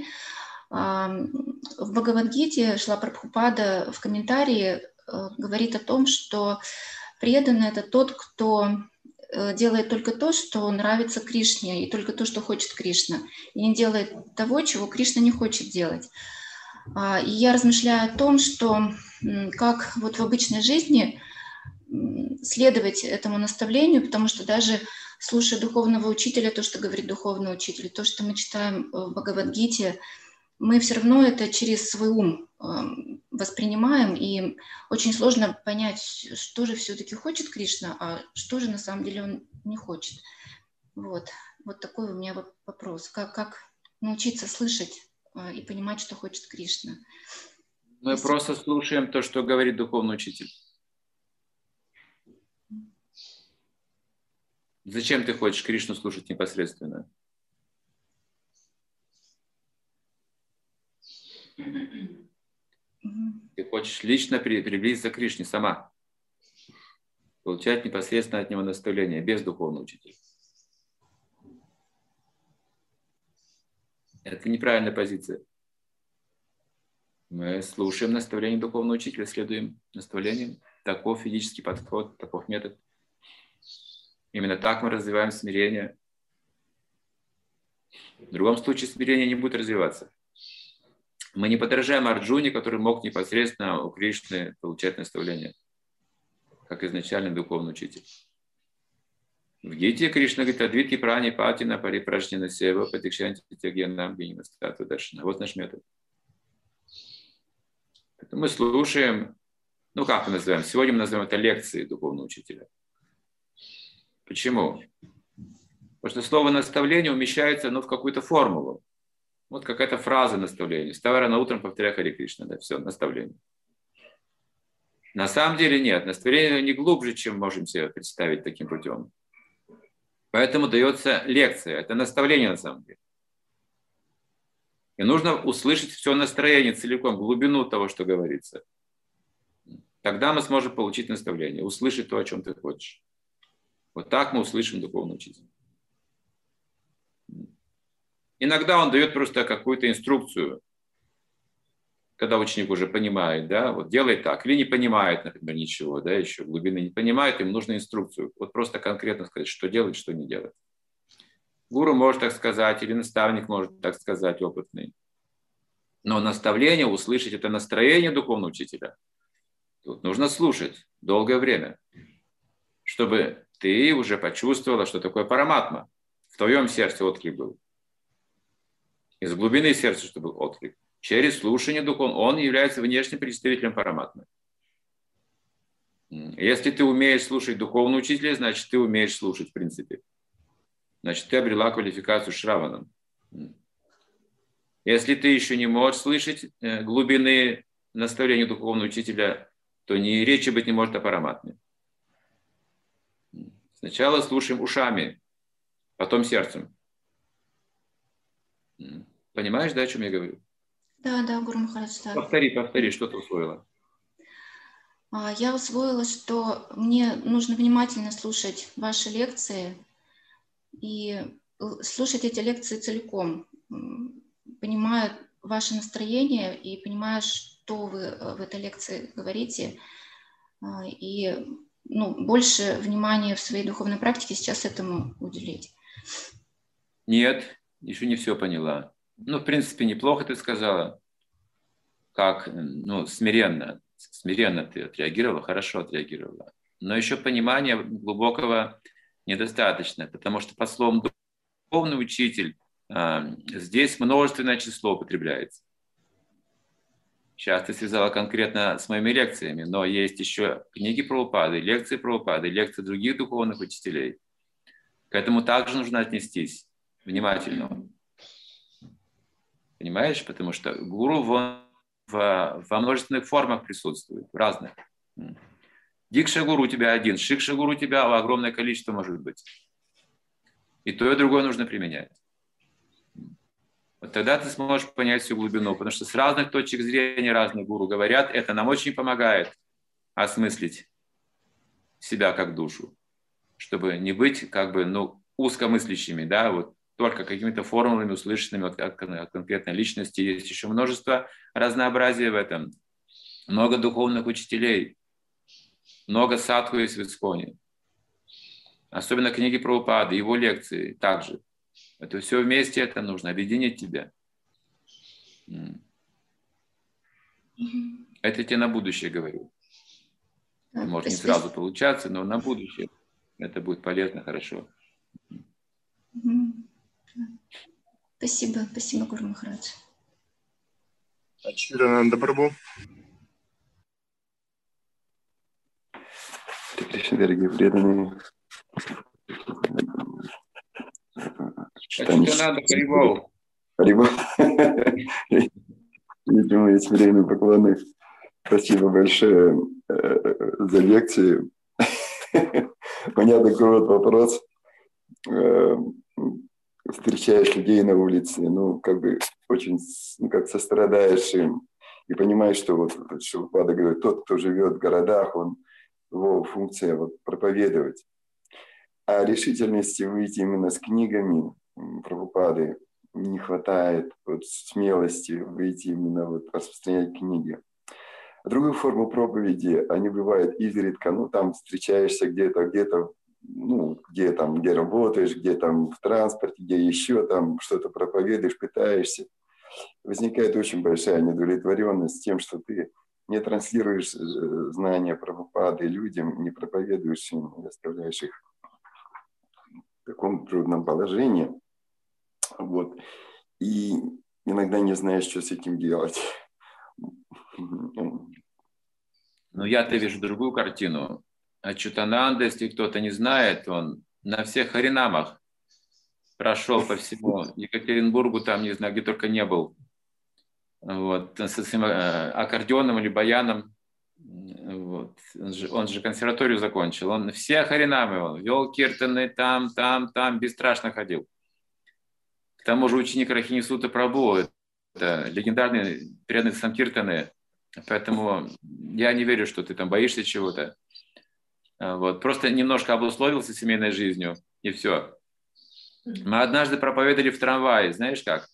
В Бхагавад-гите Шрила Прабхупада в комментарии говорит о том, что преданный — это тот, кто делает только то, что нравится Кришне, и только то, что хочет Кришна, и не делает того, чего Кришна не хочет делать. И я размышляю о том, что как вот в обычной жизни следовать этому наставлению, потому что даже слушая духовного учителя, то, что говорит духовный учитель, то, что мы читаем в Бхагавад-гите, мы все равно это через свой ум воспринимаем, и очень сложно понять, что же все-таки хочет Кришна, а что же на самом деле он не хочет. Вот, вот такой у меня вопрос. Как, как научиться слышать и понимать, что хочет Кришна? Мы Если... просто слушаем то, что говорит духовный учитель. Зачем ты хочешь Кришну слушать непосредственно? Ты хочешь лично приблизиться к Кришне сама, получать непосредственно от него наставление, без духовного учителя. Это неправильная позиция. Мы слушаем наставление духовного учителя, следуем наставлениям. Таков физический подход, таков метод. Именно так мы развиваем смирение. В другом случае смирение не будет развиваться. Мы не подражаем Арджуне, который мог непосредственно у Кришны получать наставления, как изначальный духовный учитель. В Гите Кришна говорит: «Адвити прани патина парипрашнина сева патикшанти тягьянам гинивастату даршана». Вот наш метод. Мы слушаем, ну как мы называем? Сегодня мы называем это лекции духовного учителя. Почему? Потому что слово наставление умещается ну, в какую-то формулу. Вот какая-то фраза наставления. Вставай рано утром, повторяй Харе Кришна. Да, все, наставление. На самом деле нет. Наставление не глубже, чем можем себе представить таким путем. Поэтому дается лекция. Это наставление на самом деле. И нужно услышать все настроение целиком, глубину того, что говорится. Тогда мы сможем получить наставление, услышать то, о чем ты хочешь. Вот так мы услышим духовного учителя. Иногда он дает просто какую-то инструкцию, когда ученик уже понимает, да, вот делай так, или не понимает, например, ничего, да, еще глубины не понимает, ему нужна инструкцию. Вот просто конкретно сказать, что делать, что не делать. Гуру может так сказать, или наставник может так сказать, опытный. Но наставление, услышать это настроение духовного учителя, тут нужно слушать долгое время, чтобы ты уже почувствовала, что такое параматма. В твоем сердце отклик был. Из глубины сердца, чтобы был отклик. Через слушание духовного. Он является внешним представителем параматмы. Если ты умеешь слушать духовного учителя, значит, ты умеешь слушать в принципе. Значит, ты обрела квалификацию шраваном. Если ты еще не можешь слышать глубины наставления духовного учителя, то ни речи быть не может о параматме. Сначала слушаем ушами, потом сердцем. Понимаешь, да, о чем я говорю? Да, да, Гуру Махарадж. Да. Повтори, повтори, что ты усвоила. Я усвоила, что мне нужно внимательно слушать ваши лекции и слушать эти лекции целиком, понимая ваше настроение и понимая, что вы в этой лекции говорите, и ну, больше внимания в своей духовной практике сейчас этому уделить. Нет, еще не все поняла. Ну, в принципе, неплохо ты сказала. Как, ну, смиренно. Смиренно ты отреагировала, хорошо отреагировала. Но еще понимания глубокого недостаточно, потому что по словам духовный учитель здесь множественное число употребляется. Сейчас ты связала конкретно с моими лекциями, но есть еще книги Прабхупады, лекции Прабхупады, лекции других духовных учителей. К этому также нужно отнестись внимательно. Понимаешь? Потому что гуру в, в, во множественных формах присутствует, разных. Дикша-гуру у тебя один, шикша-гуру у тебя огромное количество может быть. И то, и другое нужно применять. Вот тогда ты сможешь понять всю глубину, потому что с разных точек зрения разные гуру говорят, это нам очень помогает осмыслить себя как душу, чтобы не быть как бы, ну, узкомыслящими, да, вот только какими-то формулами, услышанными от, от, от конкретной личности. Есть еще множество разнообразия в этом. Много духовных учителей, много садху есть в Исконе. Особенно книги Прабхупады, его лекции также. Это все вместе, это нужно объединить тебя. Это тебе на будущее говорю. Может не сразу получаться, но на будущее это будет полезно, хорошо. Спасибо, спасибо, Гуру Махарадж. Ачирананда Прабху. Кришна, дорогие преданные. Ачитананда Харибол. Харибол. Видимо, есть время поклонных. Спасибо большое за лекцию. У меня такой вот вопрос. Встречаешь людей на улице, ну, как бы очень, ну, как сострадаешь им и понимаешь, что вот Шилпада говорит, тот, кто живет в городах, он, его функция вот проповедовать. А решительности выйти именно с книгами Прабхупады не хватает, вот смелости выйти именно вот распространять книги. А другую форму проповеди, они бывают изредка, ну, там встречаешься где-то, где-то, ну, где там, где работаешь, где там в транспорте, где еще там что-то проповедуешь, пытаешься. Возникает очень большая недовлетворенность тем, что ты не транслируешь знания Прабхупады людям, не проповедуешь им, не оставляешь их в таком трудном положении. Вот. И иногда не знаешь, что с этим делать. Ну, я-то вижу другую картину. Ачутананда, если кто-то не знает, он на всех харинамах прошел по всему Екатеринбургу, там, не знаю, где только не был. Вот, с этим аккордеоном или баяном. Вот. Он, же, он же консерваторию закончил. Он все харинамы, он вел киртаны там, там, там, бесстрашно ходил. К тому же ученик Рахинисута Прабху, это легендарный преданный Санкиртаны. Поэтому я не верю, что ты там боишься чего-то. Вот. Просто немножко обусловился семейной жизнью, и все. Мы однажды проповедовали в трамвае, знаешь как?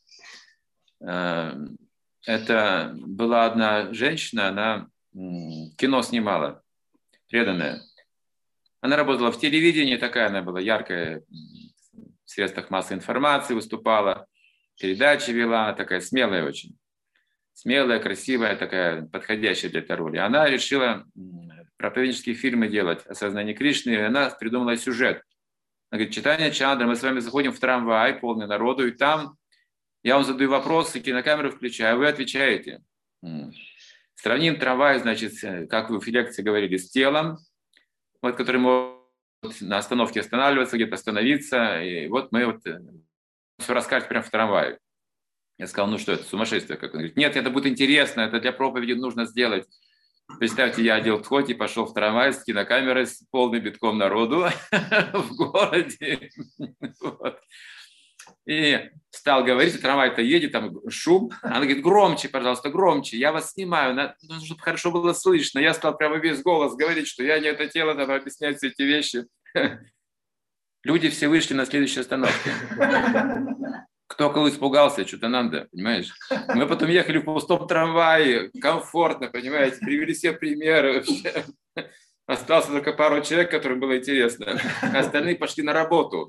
Это была одна женщина, она кино снимала, преданная. Она работала в телевидении, такая она была яркая, в средствах массовой информации выступала, передачи вела, такая смелая очень. Смелая, красивая, такая подходящая для этой роли. Она решила проповеднические фильмы делать о сознании Кришны, и она придумала сюжет. Она говорит: Чайтанья Чандра, мы с вами заходим в трамвай, полный народу, и там я вам задаю вопросы, кинокамеру включаю, а вы отвечаете. Сравним трамвай, значит, как вы в лекции говорили, с телом, вот, который может на остановке останавливаться, где-то остановиться, и вот мы вот все расскажем прямо в трамвае. Я сказал: ну что это, сумасшествие? Как он говорит: нет, это будет интересно, это для проповеди нужно сделать. Представьте, я одел тхоти и пошел в трамвай с кинокамерой, с полным битком народу в городе. Вот. И стал говорить, трамвай-то едет, там шум. Она говорит: громче, пожалуйста, громче, я вас снимаю, нужно, чтобы хорошо было слышно. Я стал прямо весь голос говорить, что я не это тело, надо объяснять все эти вещи. Люди все вышли на следующей остановке. Кто кого испугался, Чайтананда, понимаешь? Мы потом ехали в пустом трамвае, комфортно, понимаете, привели все примеры вообще. Остался только пару человек, которым было интересно. Остальные пошли на работу.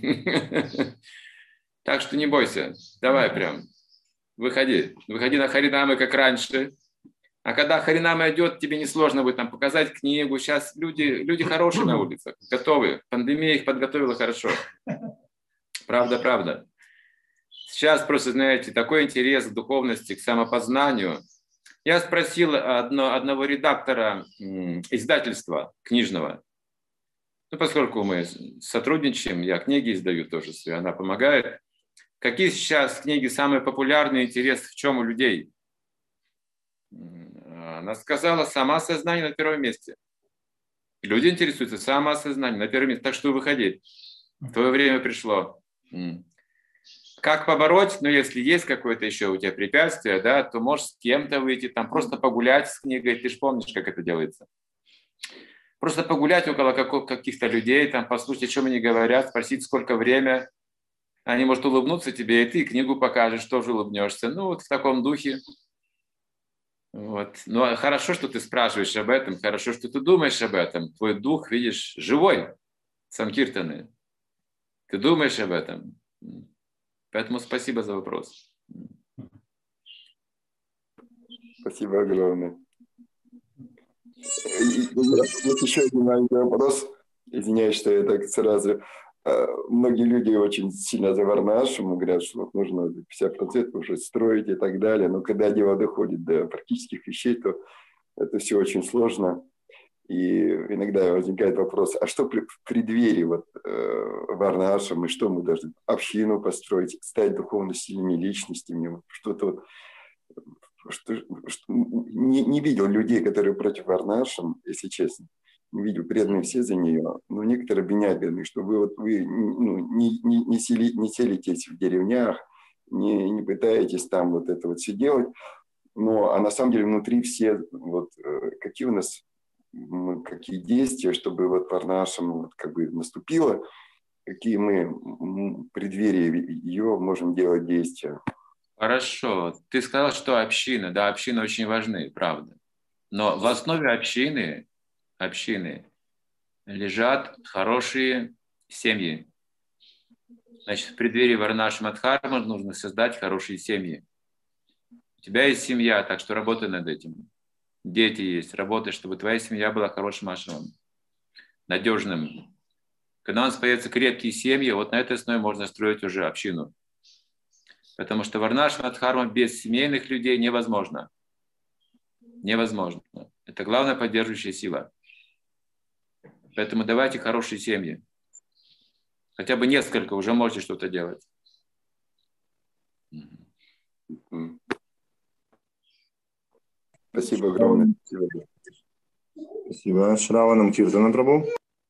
Так что не бойся, давай прям, выходи. Выходи на харинамы, как раньше. А когда Харинама идет, тебе несложно будет там показать книгу. Сейчас люди, люди хорошие на улицах, готовы. Пандемия их подготовила хорошо. Правда, правда. Сейчас просто, знаете, такой интерес к духовности, к самопознанию. Я спросил одно, одного редактора издательства книжного. Ну, поскольку мы сотрудничаем, я книги издаю тоже, она помогает. Какие сейчас книги самые популярные, интерес в чем у людей? Она сказала, самоосознание на первом месте. Люди интересуются самоосознанием на первом месте. Так что выходи. Твое время пришло. Как побороть? Ну, если есть какое-то еще у тебя препятствие, да, то можешь с кем-то выйти, там просто погулять с книгой. Ты же помнишь, как это делается. Просто погулять около каких-то людей, там, послушать, о чем они говорят, спросить, сколько время. Они, может, улыбнуться тебе, и ты книгу покажешь, тоже улыбнешься. Ну, вот в таком духе. Вот. Ну, хорошо, что ты спрашиваешь об этом, хорошо, что ты думаешь об этом. Твой дух, видишь, живой, Санкиртаны. Ты думаешь об этом. Поэтому спасибо за вопрос. Спасибо огромное. Вот еще один маленький вопрос. Извиняюсь, что я так сразу... Многие люди очень сильно за варнашему говорят, что вот нужно пятьдесят процентов уже строить и так далее. Но когда дело доходит до практических вещей, то это все очень сложно. И иногда возникает вопрос, а что в преддверии вот, э, варнашам, и что мы должны общину построить, стать духовно сильными личностями, что-то что, что, не, не видел людей, которые против варнашам, если честно. Не видел, преданные все за нее, но некоторые обвиняют, что вы, вот, вы ну, не, не, не, сели, не селитесь в деревнях, не, не пытаетесь там вот это вот все делать, но а на самом деле внутри все, вот, какие у нас, какие действия, чтобы вот варнашам вот, как бы наступило, какие мы в преддверии ее можем делать действия. Хорошо. Ты сказал, что община, да, общины очень важны, правда. Но в основе общины общины лежат хорошие семьи. Значит, в преддверии Варнаши Мадхармы нужно создать хорошие семьи. У тебя есть семья, так что работай над этим. Дети есть, работай, чтобы твоя семья была хорошим ашрамом, надежным. Когда у нас появятся крепкие семьи, вот на этой основе можно строить уже общину. Потому что Варнаши Мадхарма без семейных людей невозможно. Невозможно. Это главная поддерживающая сила. Поэтому давайте хорошие семьи. Хотя бы несколько, уже можете что-то делать. Спасибо огромное. Спасибо. Шраванам Киртанам Прабху.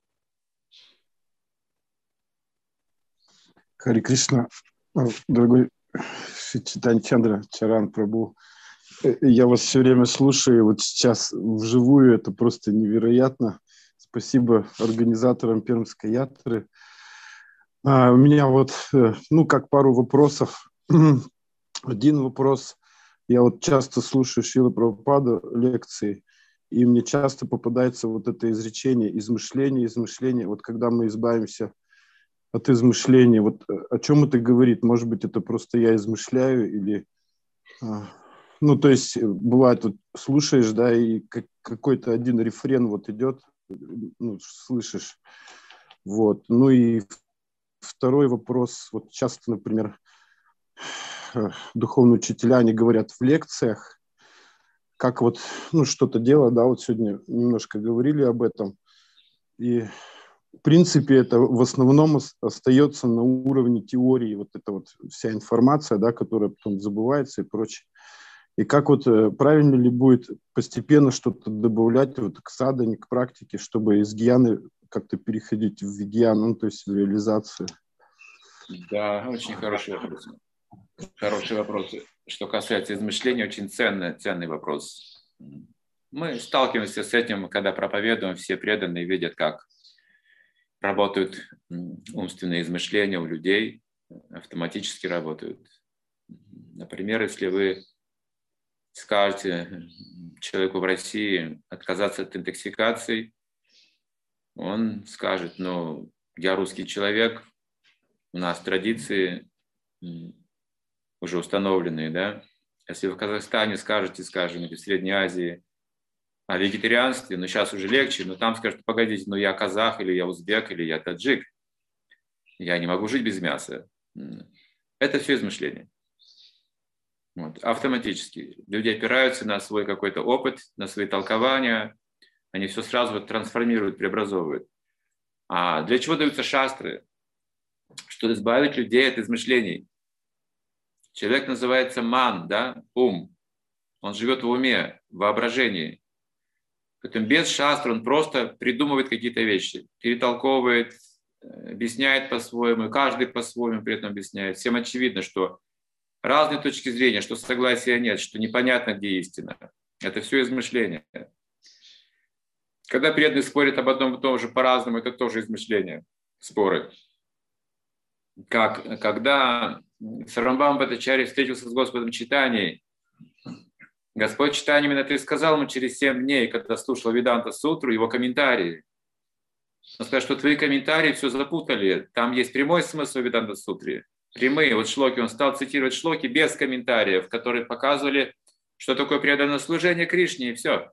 Хари Кришна, дорогой Чайтанья Чандра, Чаран Прабху. Я вас все время слушаю, вот сейчас вживую это просто невероятно. Спасибо организаторам Пермской ятры. А, у меня вот, ну, как пару вопросов. Один вопрос. Я вот часто слушаю Шрила Прабхупаду лекции, и мне часто попадается вот это изречение измышление, измышление. Вот когда мы избавимся от измышления, вот о чем это говорит? Может быть, это просто я измышляю или... Ну, то есть бывает, вот слушаешь, да, и как, какой-то один рефрен вот идет, ну, слышишь. Вот. Ну и второй вопрос. Вот часто, например, духовные учителя, они говорят в лекциях, как вот, ну, что-то делать, да, вот сегодня немножко говорили об этом. И в принципе это в основном остается на уровне теории, вот эта вот вся информация, да, которая потом забывается и прочее. И как вот правильно ли будет постепенно что-то добавлять вот к садхане, к практике, чтобы из гьяны как-то переходить в вигьяну, ну, то есть в реализацию? Да, очень хороший вопрос. Хороший вопрос. Что касается измышления, очень ценный, ценный вопрос. Мы сталкиваемся с этим, когда проповедуем, все преданные видят, как работают умственные измышления у людей, автоматически работают. Например, если вы скажете человеку в России отказаться от интоксикации, он скажет, ну, я русский человек, у нас традиции уже установленные, да, Если вы в Казахстане скажете, скажем, или в Средней Азии о вегетарианстве, но сейчас уже легче, но там скажут, погодите, ну я казах, или я узбек, или я таджик. Я не могу жить без мяса. Это все измышления. Вот. Автоматически. Люди опираются на свой какой-то опыт, на свои толкования. Они все сразу трансформируют, преобразовывают. А для чего даются шастры? Чтобы избавить людей от измышлений. Человек называется ман, да, ум. Он живет в уме, в воображении. Поэтому без шастр он просто придумывает какие-то вещи, перетолковывает, объясняет по-своему, каждый по-своему при этом объясняет. Всем очевидно, что разные точки зрения, что согласия нет, что непонятно, где истина. Это все измышление. Когда преданные спорят об одном и том же по-разному, это тоже измышление, споры. Как, когда Сарамбхава Бхаттачарья встретился с Господом Чайтаньей, Господь Чайтанья именно это и сказал ему через семь дней, когда слушал Веданта Сутру, его комментарии. Он сказал, что твои комментарии все запутали. Там есть прямой смысл в Веданта Сутре. Прямые, вот шлоки. Он стал цитировать шлоки без комментариев, которые показывали, что такое преданное служение Кришне, и все.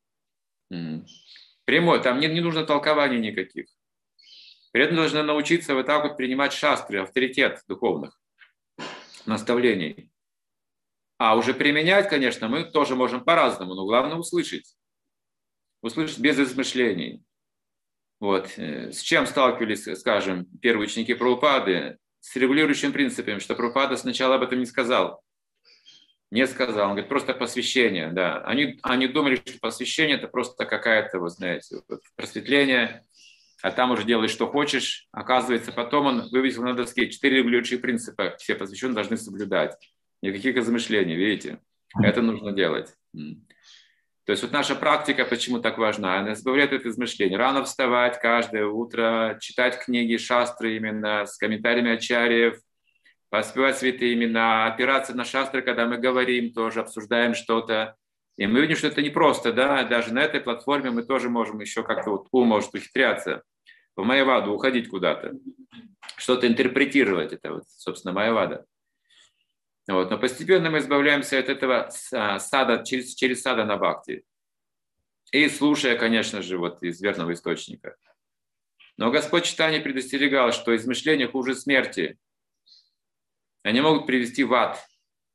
Прямой, там не, не нужно толкований никаких. Преданные должны научиться вот так вот принимать шастры, авторитет духовных наставлений. А уже применять, конечно, мы тоже можем по-разному, но главное услышать. Услышать без измышлений. Вот. С чем сталкивались, скажем, первые ученики Прабхупады? С регулирующим принципом, что Прабхупада сначала об этом не сказал. Не сказал. Он говорит, просто посвящение. Да. Они, они думали, что посвящение – это просто какая-то, вы знаете, вот, просветление, а там уже делай, что хочешь. Оказывается, потом он вывесил на доске четыре регулирующие принципа. Все посвященные должны соблюдать. Никаких измышлений, видите? Это нужно делать. То есть вот наша практика почему так важна? Она избавляет от измышлений. Рано вставать каждое утро, читать книги, шастры именно с комментариями ачарьев, воспевать святые имена, опираться на шастры, когда мы говорим, тоже обсуждаем что-то. И мы видим, что это непросто, да, даже на этой платформе мы тоже можем еще как-то, вот ум может ухитряться, в майяваду уходить куда-то, что-то интерпретировать, это вот, собственно, майявада. Вот. Но постепенно мы избавляемся от этого сада, через, через сада на бхакти. И слушая, конечно же, вот из верного источника. Но Господь Чайтанья предостерегал, что измышления хуже смерти. Они могут привести в ад.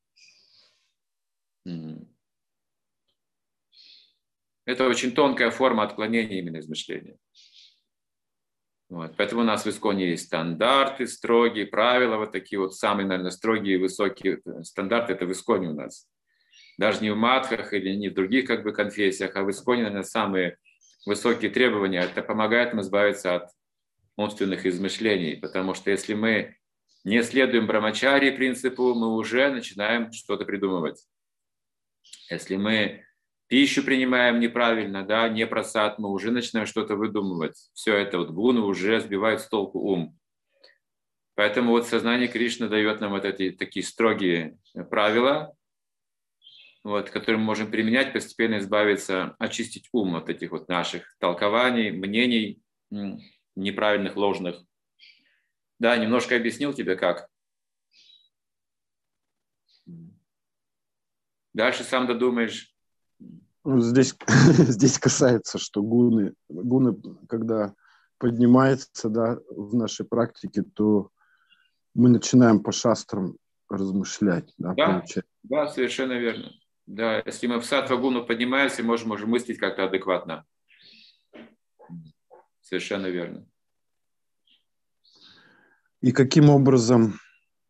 Это очень тонкая форма отклонения именно измышления. Вот. Поэтому у нас в Исконе есть стандарты строгие, правила, вот такие вот самые, наверное, строгие, высокие стандарты, это в Исконе у нас. Даже не в матхах или не в других как бы конфессиях, а в Исконе, наверное, самые высокие требования. Это помогает нам избавиться от умственных измышлений, потому что если мы не следуем брамачарьи принципу, мы уже начинаем что-то придумывать. Если мы пищу принимаем неправильно, да, не прасад, мы уже начинаем что-то выдумывать. Все это вот гуны уже сбивают с толку ум. Поэтому вот сознание Кришны дает нам вот эти такие строгие правила, вот, которые мы можем применять, постепенно избавиться, очистить ум от этих вот наших толкований, мнений неправильных, ложных. Да, немножко объяснил тебе, как. Дальше сам додумаешь. Здесь, здесь касается, что гуны, гуны, когда поднимается, да, в нашей практике, то мы начинаем по шастрам размышлять. Да, да, да, совершенно верно. Да, если мы в саттва гуну поднимаемся, можем уже мыслить как-то адекватно. Совершенно верно. И каким образом...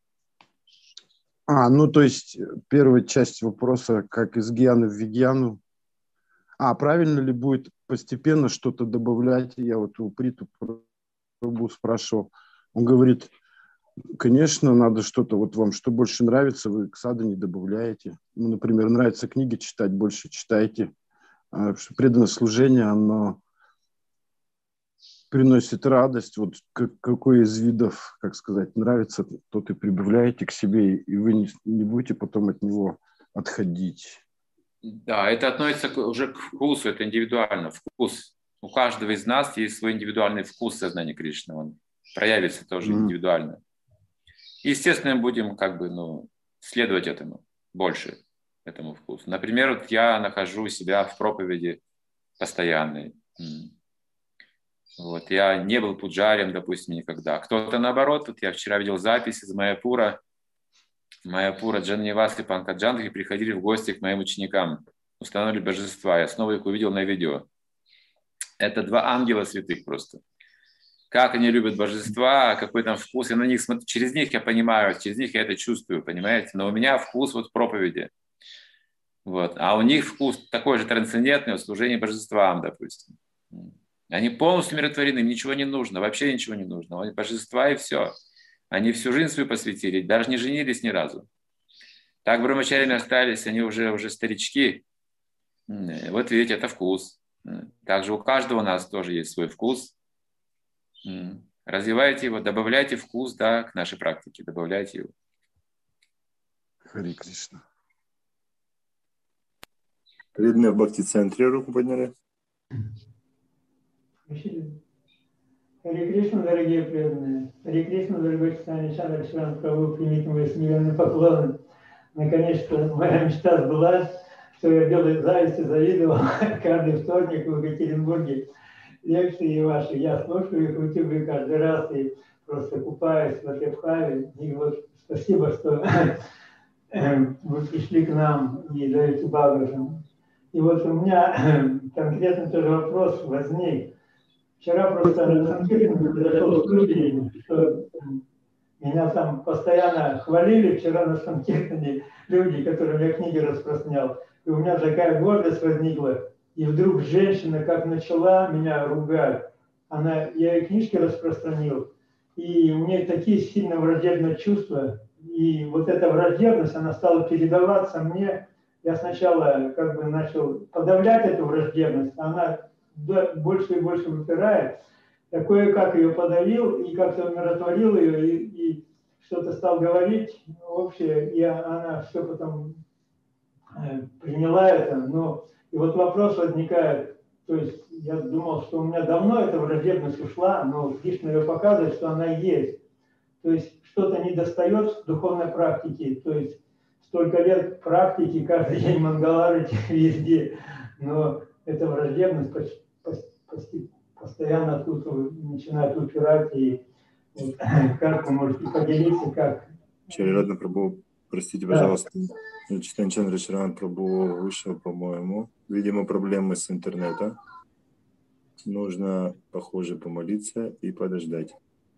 А, ну то есть первая часть вопроса, как из гьяны в вигьяну. А правильно ли будет постепенно что-то добавлять? Я вот у Приту Прабху спрашивал. Он говорит, конечно, надо что-то, вот вам что больше нравится, вы к саду не добавляете. Ну, например, нравится книги читать, больше читайте. А преданное служение, оно приносит радость. Вот какой из видов, как сказать, нравится, тот и прибавляете к себе, и вы не, не будете потом от него отходить. Да, это относится уже к вкусу, это индивидуально. Вкус. У каждого из нас есть свой индивидуальный вкус сознания Кришны. Он проявится тоже mm. индивидуально. Естественно, мы будем как бы, ну, следовать этому больше. этому вкусу. Например, вот я нахожу себя в проповеди постоянной. Вот. Я не был пуджарем, допустим, никогда. Кто-то наоборот, вот я вчера видел запись из Майяпура, Майяпура, Джаннивас и Панкаджанги приходили в гости к моим ученикам, установили божества. Я снова их увидел на видео. Это два ангела святых просто. Как они любят божества, какой там вкус. Я на них смотрю, через них я понимаю, через них я это чувствую, понимаете? Но у меня вкус вот в проповеди. Вот. А у них вкус такой же трансцендентный в служении божествам, допустим. Они полностью умиротворены, им ничего не нужно, вообще ничего не нужно. Они божества и все. Они всю жизнь свою посвятили, даже не женились ни разу. Так брамачарями остались, они уже, уже старички. Вот видите, это вкус. Также у каждого у нас тоже есть свой вкус. Развивайте его, добавляйте вкус, да, к нашей практике, добавляйте его. Хари Кришна. Преданные в Бхакти-центре руку подняли. Хари Кришна, дорогие преданные. Хари Кришна, дорогой Чайтанья Чандра Чаран Прабху, примите мои смиренные поклоны. Наконец-то моя мечта сбылась, что я белой зависти завидовал каждый вторник в Екатеринбурге. Лекции ваши, я слушаю их в ютубе каждый раз и просто купаюсь в этой бхаве. И вот спасибо, что вы пришли к нам и даете Бхагаватам. И вот у меня конкретно тоже вопрос возник. Вчера просто на Санкиртане произошел случай, что меня там постоянно хвалили. Вчера на Санкиртане люди, которым я книги распространял. И у меня такая гордость возникла. И вдруг женщина как начала меня ругать. Она, я ей книжки распространил. И у нее такие сильно враждебные чувства. И вот эта враждебность, она стала передаваться мне. Я сначала как бы начал подавлять эту враждебность. Она больше и больше выпирает. Я кое-как ее подавил и как-то умиротворил ее. И, и что-то стал говорить общее. И она все потом э, приняла это. Но и вот вопрос возникает. То есть я думал, что у меня давно эта враждебность ушла, но Кришна ее показывает, что она есть. То есть что-то недостает в духовной практике. То есть столько лет практики, каждый день мангалары везде. Но эта враждебность почти, почти постоянно тут начинает упирать. И вот, как вы можете поделиться, как... Чариратна Прабху, простите, пожалуйста, да. Чайтанья Чандра Чаран Прабху вышел, по-моему. Видимо, проблемы с интернетом. Нужно, похоже, помолиться и подождать.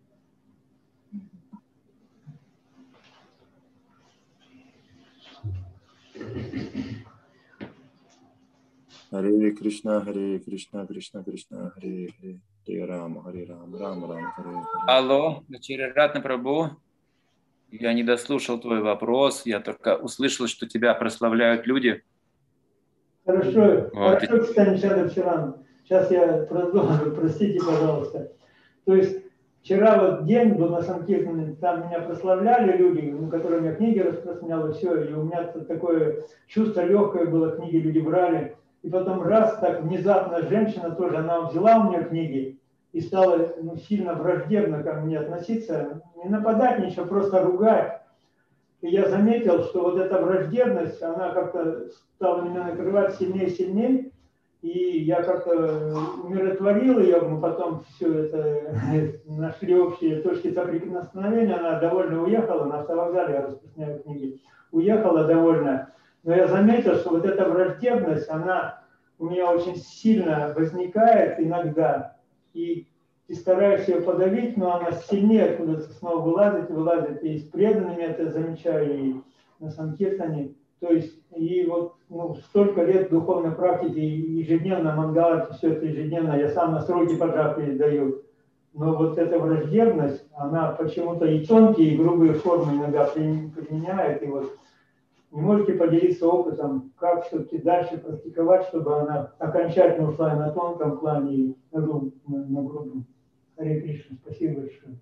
Харе Кришна, Харе Кришна, Кришна Кришна, Харе Харе, Харе Рама, Харе Рама, Рама Рама, Харе Харе. Алло, Чариратна Прабху. Я не дослушал твой вопрос, я только услышал, что тебя прославляют люди. Хорошо, вот. Хорошо, Чайтанья Чандра Чаран. Сейчас я продолжу, простите, пожалуйста. То есть вчера вот день был на Санкиртане, там меня прославляли люди, ну, которым я книги распространял, и все, и у меня такое чувство легкое было, книги люди брали. И потом раз так внезапно женщина тоже, она взяла у меня книги и стала ну, сильно враждебно ко мне относиться, не нападать ничего, просто ругать. И я заметил, что вот эта враждебность, она как-то стала меня накрывать сильнее и сильнее. И я как-то умиротворил ее, мы потом все это нашли общие точки соприкосновения. Она довольно уехала, на автовокзале я распространяю книги, уехала довольно. Но я заметил, что вот эта враждебность, она у меня очень сильно возникает иногда. И, и стараюсь ее подавить, но она сильнее откуда-то снова вылазит, вылазит. И с преданными это замечаю, и на Санкиртане. То есть, и вот ну, столько лет духовной практики, ежедневно мангала, все это ежедневно, я сам на сроки поджапы даю. Но вот эта враждебность, она почему-то и тонкие, и грубые формы иногда применяет. И вот не можете поделиться опытом, как все-таки дальше практиковать, чтобы она окончательно ушла и на тонком плане, и на грубом. На грубом. Харе Кришна, спасибо большое.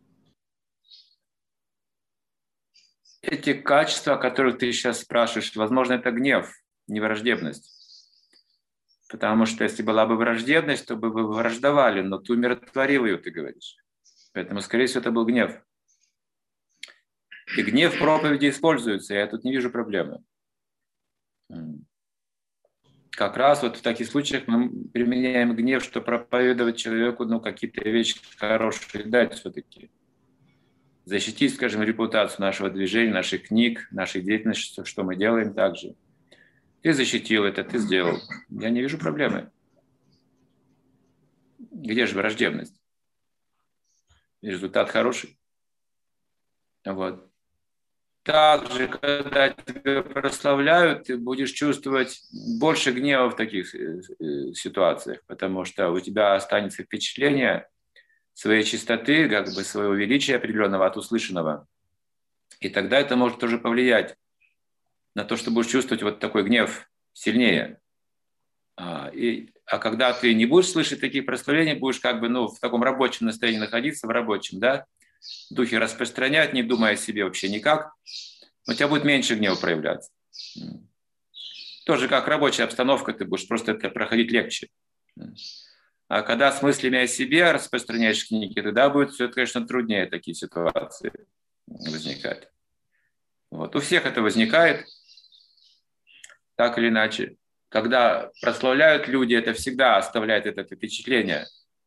Эти качества, о которых ты сейчас спрашиваешь, возможно, это гнев, не враждебность. Потому что если была бы враждебность, то бы вы враждовали, но ты умиротворил ее, ты говоришь. Поэтому, скорее всего, это был гнев. И гнев в проповеди используется, я тут не вижу проблемы. Как раз вот в таких случаях мы применяем гнев, чтобы проповедовать человеку, ну, какие-то вещи хорошие дать все-таки. Защитить, скажем, репутацию нашего движения, наших книг, нашей деятельности, что мы делаем также. Ты защитил это, ты сделал. Я не вижу проблемы. Где же враждебность? Результат хороший. Вот. Также, когда тебя прославляют, ты будешь чувствовать больше гнева в таких ситуациях, потому что у тебя останется впечатление своей чистоты, как бы своего величия определенного от услышанного. И тогда это может тоже повлиять на то, что будешь чувствовать вот такой гнев сильнее. А, и, а когда ты не будешь слышать таких прославлений, будешь как бы ну, в таком рабочем настроении находиться, в рабочем, да, духе распространять, не думая о себе вообще никак, у тебя будет меньше гнева проявляться. Тоже как рабочая обстановка, ты будешь просто это проходить легче. А когда с мыслями о себе распространяешь книги, тогда будет все, конечно, труднее такие ситуации возникать. Вот. У всех это возникает, так или иначе. Когда прославляют люди, это всегда оставляет это впечатление.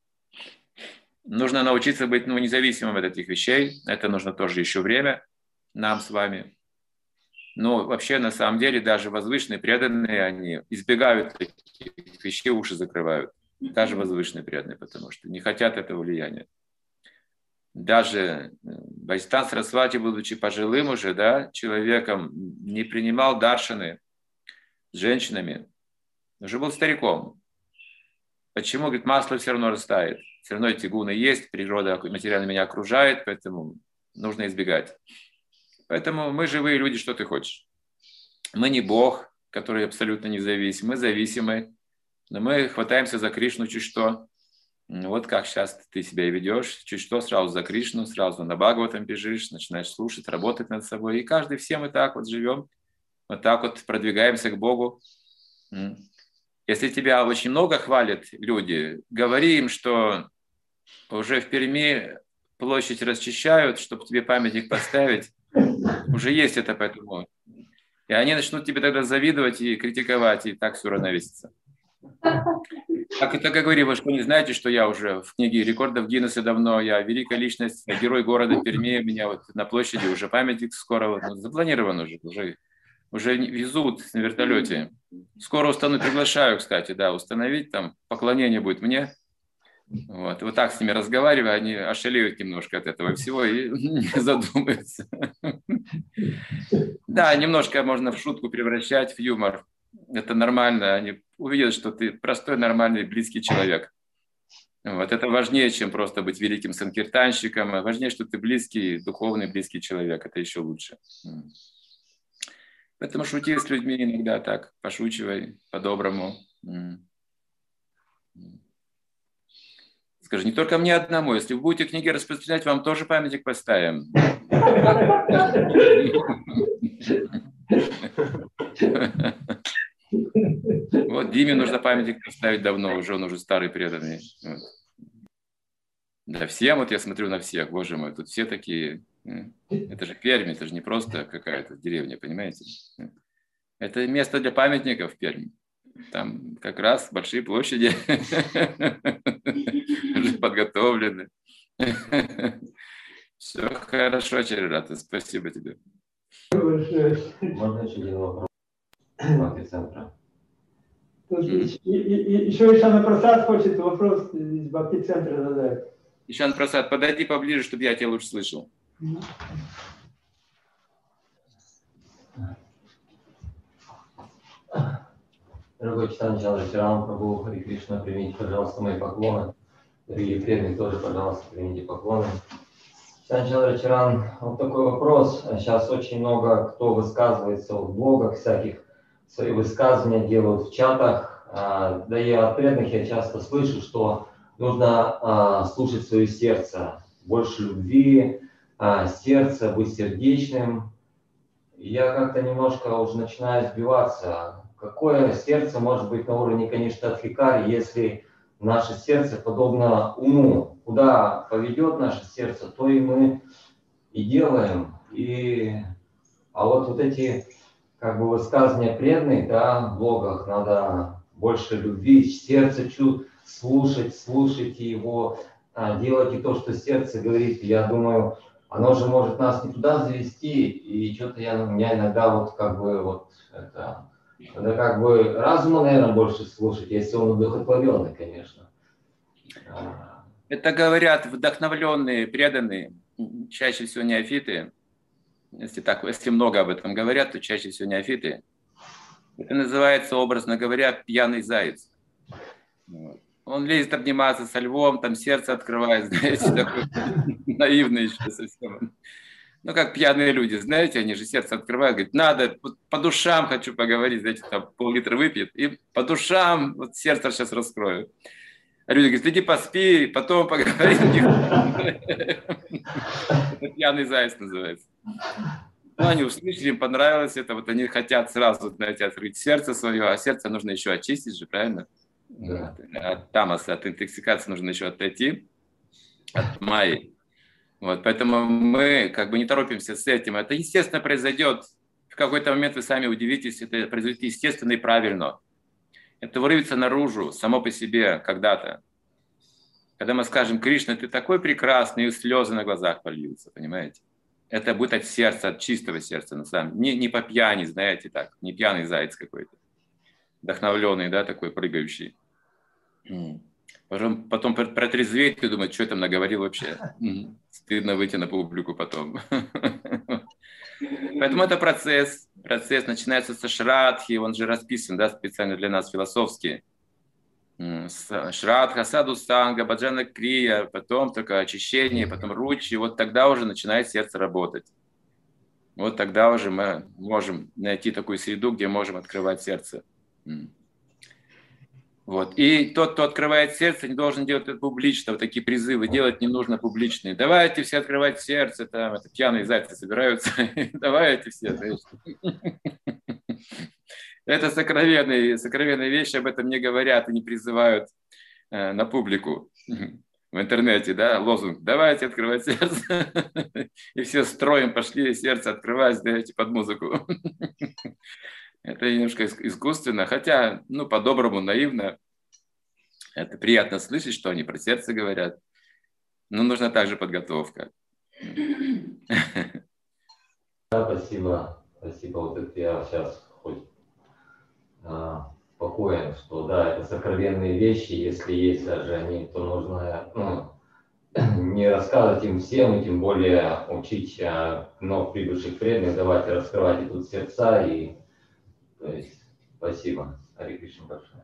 Нужно научиться быть ну, независимым от этих вещей. Это нужно тоже еще время нам с вами. Но вообще, на самом деле, даже возвышенные преданные, они избегают таких вещей, уши закрывают. Даже возвышенные преданные, потому что не хотят этого влияния. Даже Вайштан Сарасвати, будучи пожилым уже, да, человеком, не принимал даршаны с женщинами. Уже был стариком. Почему? Говорит, масло все равно растает. Все равно эти гуны есть, природа материально меня окружает, поэтому нужно избегать. Поэтому мы живые люди, что ты хочешь. Мы не Бог, который абсолютно независим, мы зависимы, но мы хватаемся за Кришну чуть что. Вот как сейчас ты себя и ведешь, чуть что сразу за Кришну, сразу на Бхагаватам бежишь, начинаешь слушать, работать над собой. И каждый, все мы так вот живем, вот так вот продвигаемся к Богу. Если тебя очень много хвалят люди, говори им, что уже в Перми площадь расчищают, чтобы тебе памятник поставить. Уже есть это, поэтому. И они начнут тебе тогда завидовать и критиковать, и так все равновесится. Так и так и говори, вы что не знаете, что я уже в книге рекордов Гиннесса давно, я великая личность, герой города Перми, меня вот на площади уже памятник скоро, вот, ну, запланирован уже, уже, уже везут на вертолете. Скоро устану, приглашаю, кстати, да, установить, там поклонение будет мне. Вот, вот так с ними разговариваю, они ошалеют немножко от этого всего и не задумаются. Да, немножко можно в шутку превращать, в юмор. Это нормально, они увидят, что ты простой, нормальный, близкий человек. Вот, это важнее, чем просто быть великим санкиртанщиком, важнее, что ты близкий, духовный, близкий человек, это еще лучше. Поэтому шути с людьми иногда так, пошучивай по-доброму. Скажи, не только мне одному, если вы будете книги распространять, вам тоже памятник поставим. Вот Диме нужно памятник поставить давно, уже он уже старый преданный. Вот. Да всем, вот я смотрю на всех, боже мой, тут все такие, это же Пермь, это же не просто какая-то деревня, понимаете? Это место для памятников Пермь. Там как раз большие площади уже подготовлены. Все хорошо, Чарирата, спасибо тебе. Можно еще один вопрос? Бхакти-центра. Еще Ишана Прасад хочет вопрос из Бхакти-центра задать. Ишан Прасад, подойди поближе, чтобы я тебя лучше слышал. Дорогой Читан Чандра Чаран Прабху, Хари Кришна, примите, пожалуйста, мои поклоны. Дорогие преданные, тоже, пожалуйста, примите поклоны. Читан Чандра Чаран, вот такой вопрос. Сейчас очень много кто высказывается в блогах всяких, свои высказывания делают в чатах. Да и от преданных я часто слышу, что нужно слушать свое сердце, больше любви, сердце, быть сердечным. И я как-то немножко уже начинаю сбиваться. Какое сердце может быть на уровне, конечно, Адхикари, если наше сердце подобно уму? Куда поведет наше сердце, то и мы и делаем. И... А вот, вот эти как бы высказывания преданных, да, в блогах надо больше любви, сердце чувств, слушать, слушайте его, делайте то, что сердце говорит. Я думаю, оно же может нас не туда завести, и что-то я, у меня иногда вот как бы вот это, надо как бы разума, наверное, больше слушать, если он удохотворенный, конечно. Это говорят вдохновленные, преданные, чаще всего неофиты. Если так, если много об этом говорят, то чаще всего неофиты. Это называется, образно говоря, пьяный заяц. Вот. Он лезет обниматься со львом, там сердце открывает, знаете, такой наивный еще совсем. Ну, как пьяные люди, знаете, они же сердце открывают, говорят, надо, по душам хочу поговорить, знаете, там пол-литра выпьет, и по душам, вот сердце сейчас раскрою. А люди говорят, иди поспи, потом поговорим. Это пьяный заяц называется. Ну, они услышали, им понравилось это, вот они хотят сразу, знаете, открыть сердце свое, а сердце нужно еще очистить же, правильно? Да. От тамаса, от интоксикации нужно еще отойти, от майи. Вот, поэтому мы как бы не торопимся с этим. Это естественно произойдет. В какой-то момент вы сами удивитесь, это произойдет естественно и правильно. Это вырвется наружу само по себе когда-то. Когда мы скажем, Кришна, ты такой прекрасный, и слезы на глазах польются, понимаете? Это будет от сердца, от чистого сердца, на самом деле. Не, не по пьяни, знаете, так, не пьяный заяц какой-то. Вдохновленный, да, такой прыгающий. Потом, потом протрезветь и думать, что я там наговорил вообще. Стыдно выйти на публику потом. Поэтому это процесс. Процесс начинается со шрадхи, он же расписан, да, специально для нас философски. Шрадха, саду санга, баджана крия, потом только очищение, потом ручи. Вот тогда уже начинает сердце работать. Вот тогда уже мы можем найти такую среду, где можем открывать сердце. Вот. И тот, кто открывает сердце, не должен делать это публично. Вот такие призывы делать не нужно публичные. Давайте все открывать сердце, там это пьяные зайцы собираются. Давайте все. Это сокровенные, сокровенные вещи, об этом не говорят и не призывают э, на публику в интернете, да, лозунг. Давайте открывать сердце. И все строем пошли сердце открывать, давайте под музыку. Это немножко искусственно, хотя, ну, по-доброму, наивно. Это приятно слышать, что они про сердце говорят. Но нужна также подготовка. Да, спасибо. Спасибо. Вот это я сейчас хоть а, спокоен, что да, это сокровенные вещи. Если есть даже они, то нужно ну, не рассказывать им всем, и тем более учить а, вновь прибывших преданных. Давайте раскрывать и тут сердца и то есть, спасибо. Харе Кришна большое.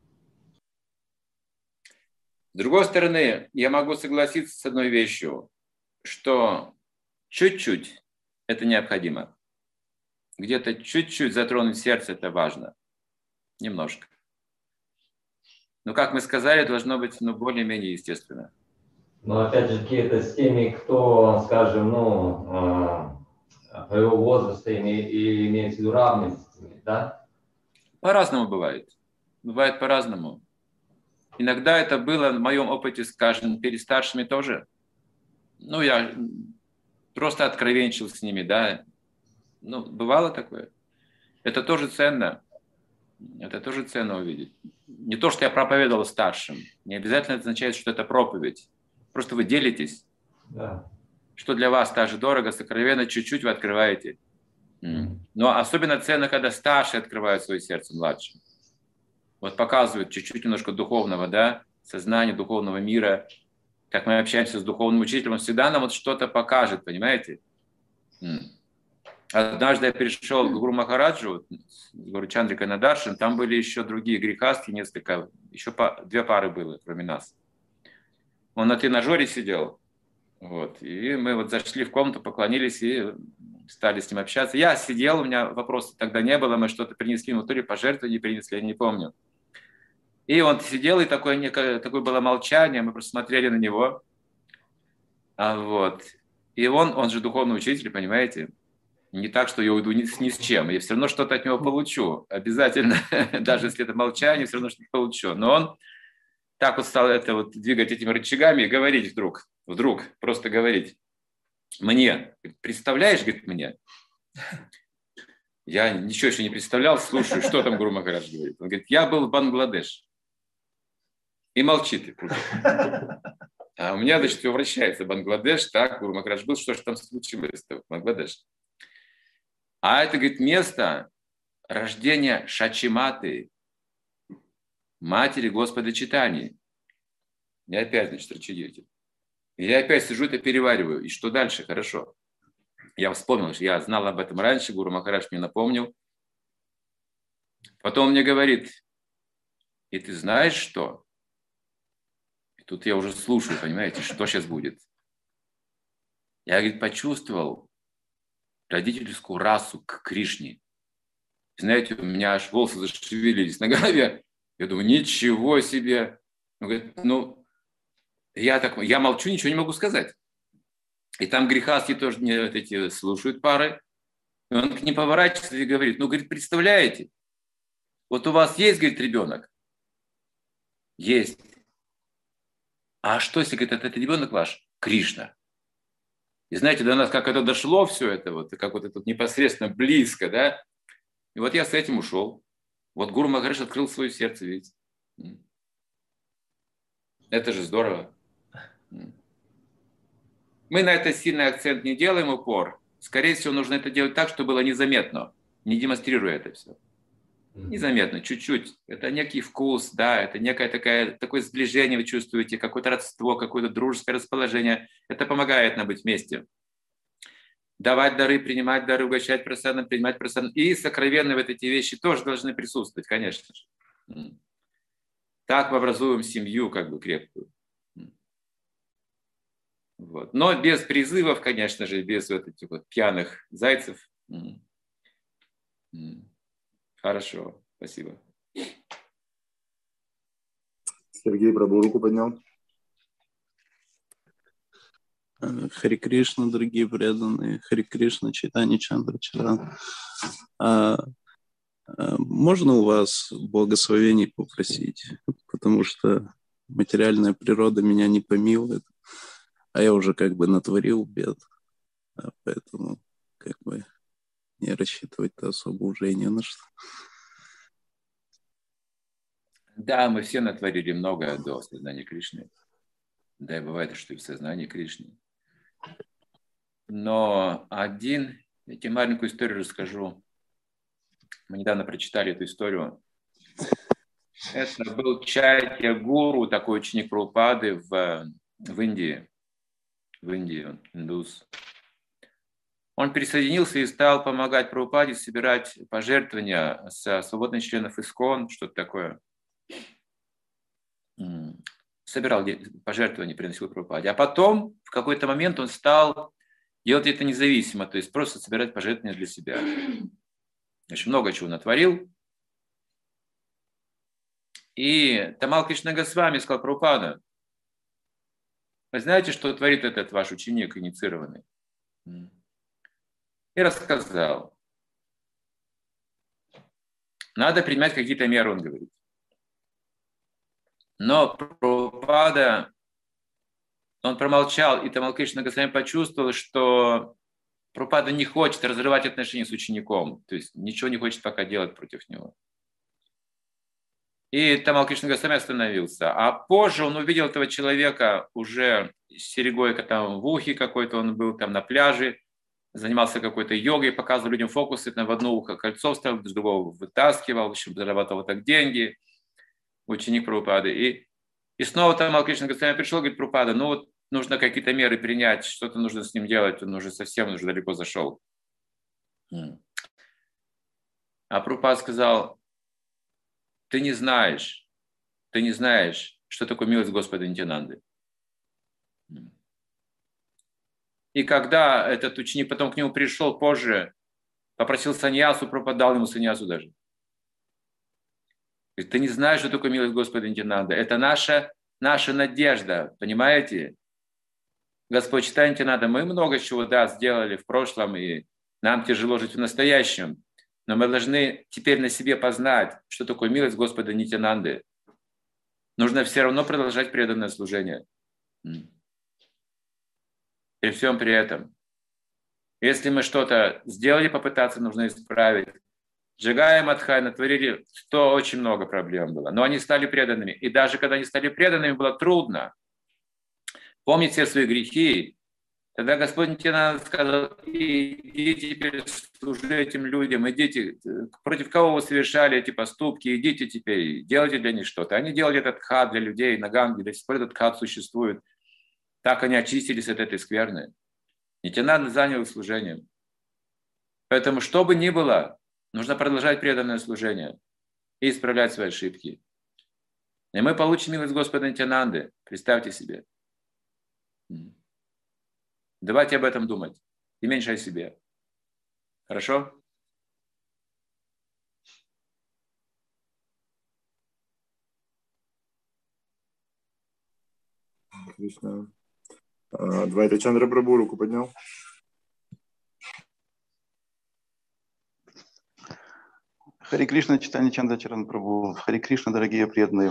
С другой стороны, я могу согласиться с одной вещью, что чуть-чуть это необходимо. Где-то чуть-чуть затронуть сердце, это важно. Немножко. Но, как мы сказали, должно быть ну, более-менее естественно. Но, опять же, это с теми, кто, скажем, ну, твоего возраста или имеется в виду равными, да? По-разному бывает. Бывает по-разному. Иногда это было в моем опыте, скажем, перед старшими тоже. Ну, я просто откровенничал с ними, да. Ну, бывало такое. Это тоже ценно. Это тоже ценно увидеть. Не то, что я проповедовал старшим. Не обязательно это означает, что это проповедь. Просто вы делитесь. Да. Что для вас также дорого, сокровенно, чуть-чуть вы открываете. Но особенно ценно, когда старшие открывают свое сердце младшим. Вот показывают чуть-чуть немножко духовного, да, сознания, духовного мира. Как мы общаемся с духовным учителем, он всегда нам вот что-то покажет, понимаете? Однажды я перешел к Гуру Махараджу, с Гуру Чандрикой Надаршин, там были еще другие грехастки, несколько, еще две пары было, кроме нас. Он на тренажере сидел, вот, и мы вот зашли в комнату, поклонились и стали с ним общаться. Я сидел, у меня вопросов тогда не было, мы что-то принесли, ему то ли пожертвования принесли, я не помню. И он сидел, и такое, некое, такое было молчание, мы просто смотрели на него. А вот. И он, он же духовный учитель, понимаете? Не так, что я уйду ни, ни с чем, я все равно что-то от него получу. Обязательно, даже если это молчание, все равно что-то получу. Но он так вот стал это вот двигать этими рычагами и говорить вдруг, вдруг, просто говорить. Мне, представляешь, говорит, мне, Я ничего еще не представлял, слушаю, что там Гуру Махарадж говорит. Он говорит, я был в Бангладеш. И молчит. А у меня, значит, все вращается. Бангладеш, так, Гуру Махарадж был, что же там случилось в Бангладеш. А это, говорит, место рождения Шачиматы, матери Господа Чайтаньи. Я опять, значит, рачидетель. И я опять сижу это перевариваю. И что дальше? Хорошо. Я вспомнил, что я знал об этом раньше, Гуру Махарадж мне напомнил. Потом он мне говорит, и ты знаешь что? И тут я уже слушаю, понимаете, что сейчас будет. Я, говорит, почувствовал родительскую расу к Кришне. Знаете, у меня аж волосы зашевелились на голове. Я думаю, ничего себе. Он говорит, ну, я, так, я молчу, ничего не могу сказать. И там грехастые тоже не, вот эти, слушают пары. И он к ним поворачивается и говорит, ну, говорит, представляете, вот у вас есть, говорит, ребенок? Есть. А что, если, говорит, этот ребенок ваш? Кришна. И знаете, до нас как это дошло все это, вот, как вот это непосредственно близко, да? И вот я с этим ушел. Вот Гуру Махарадж открыл свое сердце, видите. Это же здорово. Мы на это сильный акцент не делаем, упор. Скорее всего, нужно это делать так, чтобы было незаметно, не демонстрируя это все. Незаметно, чуть-чуть. Это некий вкус, да, это некое такое, такое сближение вы чувствуете, какое-то родство, какое-то дружеское расположение. Это помогает нам быть вместе. Давать дары, принимать дары, угощать просадом, принимать просадом. И сокровенные вот эти вещи тоже должны присутствовать, конечно же. Так мы образуем семью как бы крепкую. Вот. Но без призывов, конечно же, без вот этих вот пьяных зайцев. Хорошо, спасибо. Сергей Прабhu руку поднял. Хари Кришна, дорогие преданные, Хари Кришна, Чайтанья Чандра Чаран. А, а, можно у вас благословений попросить? Потому что материальная природа меня не помилует, а я уже как бы натворил бед, а поэтому как бы не рассчитывать-то особо уже и не на что. Да, мы все натворили многое до сознания Кришны. Да, и бывает, что и в сознании Кришны. Но один, я тебе маленькую историю расскажу. Мы недавно прочитали эту историю. Это был Чайтья Гуру, такой ученик Прабхупады в, в Индии. В Индии, он индус. Он присоединился и стал помогать Прабхупаде собирать пожертвования со свободных членов ИСККОН, что-то такое. Собирал пожертвования, приносил Прабхупаде. А потом, в какой-то момент, он стал делать это независимо, то есть просто собирать пожертвования для себя. Очень много чего натворил. И Тамал Кришна Госвами сказал: Прабхупада, вы знаете, что творит этот ваш ученик инициированный? И рассказал. Надо принимать какие-то меры, он говорит. Но Прабхупада, он промолчал, и Тамал Кришна Госвами почувствовал, что Прабхупада не хочет разрывать отношения с учеником, то есть ничего не хочет пока делать против него. И Тамал Кришна Госвами остановился. А позже он увидел этого человека уже с серьгой там, в ухе какой-то, он был там на пляже, занимался какой-то йогой, показывал людям фокусы, там в одно ухо кольцо вставил, с другого вытаскивал, в общем, зарабатывал так деньги, ученик Прабхупады. И, и снова Тамал Кришна Госвами пришел, говорит: Прабхупада, ну вот нужно какие-то меры принять, что-то нужно с ним делать, он уже совсем уже далеко зашел. А Прабхупада сказал: ты не знаешь, ты не знаешь, что такое милость Господа Нитьянанды. И когда этот ученик потом к нему пришел позже, попросил саньясу, Прабхупада дал ему саньясу даже. Говорит: ты не знаешь, что такое милость Господа Нитьянанды. Это наша, наша надежда, понимаете? Господь Чайтанья Нитьянанда, мы много чего, да, сделали в прошлом, и нам тяжело жить в настоящем. Но мы должны теперь на себе познать, что такое милость Господа Нитьянанды. Нужно все равно продолжать преданное служение. При всем при этом. Если мы что-то сделали, попытаться, нужно исправить. Джагай и Мадхай натворили, то очень много проблем было. Но они стали преданными. И даже когда они стали преданными, было трудно помнить все свои грехи. Тогда Господь Нитьянанда сказал: идите теперь служите этим людям, идите, против кого вы совершали эти поступки, идите теперь, делайте для них что-то. Они делали этот хат для людей на Ганге, до сих пор этот хат существует. Так они очистились от этой скверны. Нитьянанда занял их служением. Поэтому, что бы ни было, нужно продолжать преданное служение и исправлять свои ошибки. И мы получим милость Господа Нитьянанды. Представьте себе. Давайте об этом думать. И меньше о себе. Хорошо? Отлично. Двайта Чандра Прабху руку поднял. Хари Кришна, Чайтанья Чандра Чаран Прабху. Хари Кришна, дорогие преданные.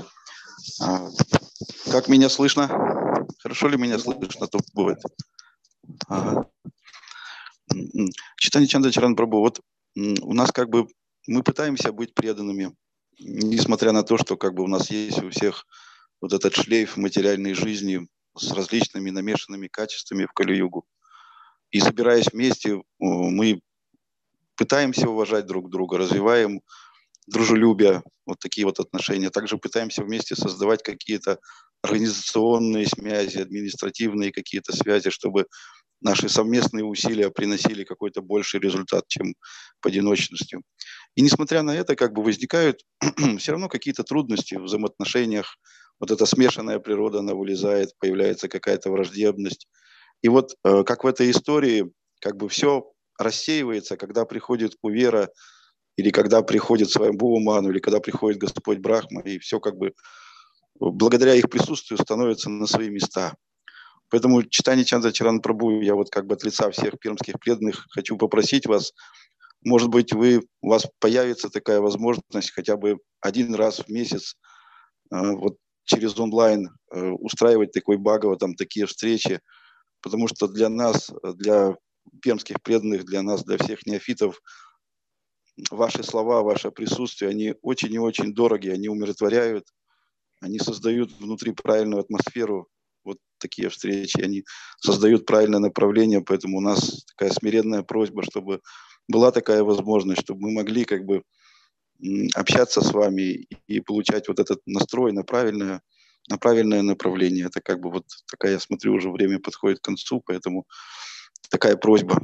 Как меня слышно? Хорошо ли меня слышно? То бывает. Ага. Чайтанья Чандра Чаран Прабху. Вот у нас как бы мы пытаемся быть преданными, несмотря на то, что как бы у нас есть у всех вот этот шлейф материальной жизни с различными намешанными качествами в Кали-югу. И собираясь вместе, мы пытаемся уважать друг друга, развиваем дружелюбие, вот такие вот отношения. Также пытаемся вместе создавать какие-то организационные связи, административные какие-то связи, чтобы наши совместные усилия приносили какой-то больший результат, чем по одиночности. И несмотря на это, как бы возникают все равно какие-то трудности в взаимоотношениях. Вот эта смешанная природа, она вылезает, появляется какая-то враждебность. И вот как в этой истории, как бы все рассеивается, когда приходит Кувера, или когда приходит Сваямбхува, или когда приходит Господь Брахма, и все как бы благодаря их присутствию становится на свои места. Поэтому, Чайтанья Чандра Чаран Прабху, я вот как бы от лица всех пермских преданных хочу попросить вас, может быть, вы, у вас появится такая возможность хотя бы один раз в месяц вот через онлайн устраивать такой бхагаватам, такие встречи, потому что для нас, для пермских преданных, для нас, для всех неофитов, ваши слова, ваше присутствие, они очень и очень дороги, они умиротворяют, они создают внутри правильную атмосферу, вот такие встречи, они создают правильное направление, поэтому у нас такая смиренная просьба, чтобы была такая возможность, чтобы мы могли как бы общаться с вами и получать вот этот настрой на правильное, на правильное направление. Это как бы вот такая, я смотрю, уже время подходит к концу, поэтому такая просьба.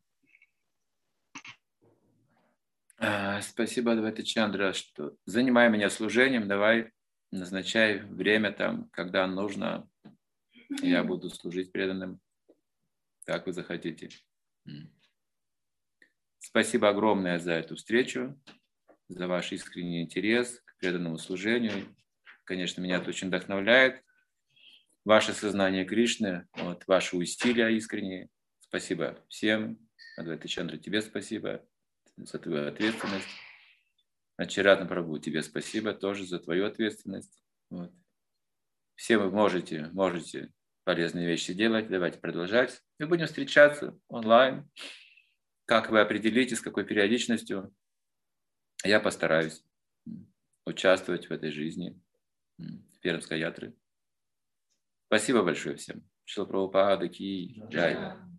Спасибо, Двайта Чандра, что занимай меня служением, давай назначай время там, когда нужно, я буду служить преданным, как вы захотите. Спасибо огромное за эту встречу, за ваш искренний интерес к преданному служению. Конечно, меня это очень вдохновляет. Ваше сознание Кришны, вот, ваши усилия искренние. Спасибо всем. Адвайта Чандра, тебе спасибо за твою ответственность. Чаратна Прабху, тебе спасибо тоже за твою ответственность. Вот. Все вы можете, можете полезные вещи делать. Давайте продолжать. Мы будем встречаться онлайн. Как вы определите, с какой периодичностью, я постараюсь участвовать в этой жизни Пермской ятры. Спасибо большое всем. Шрила Прабхупада ки джай.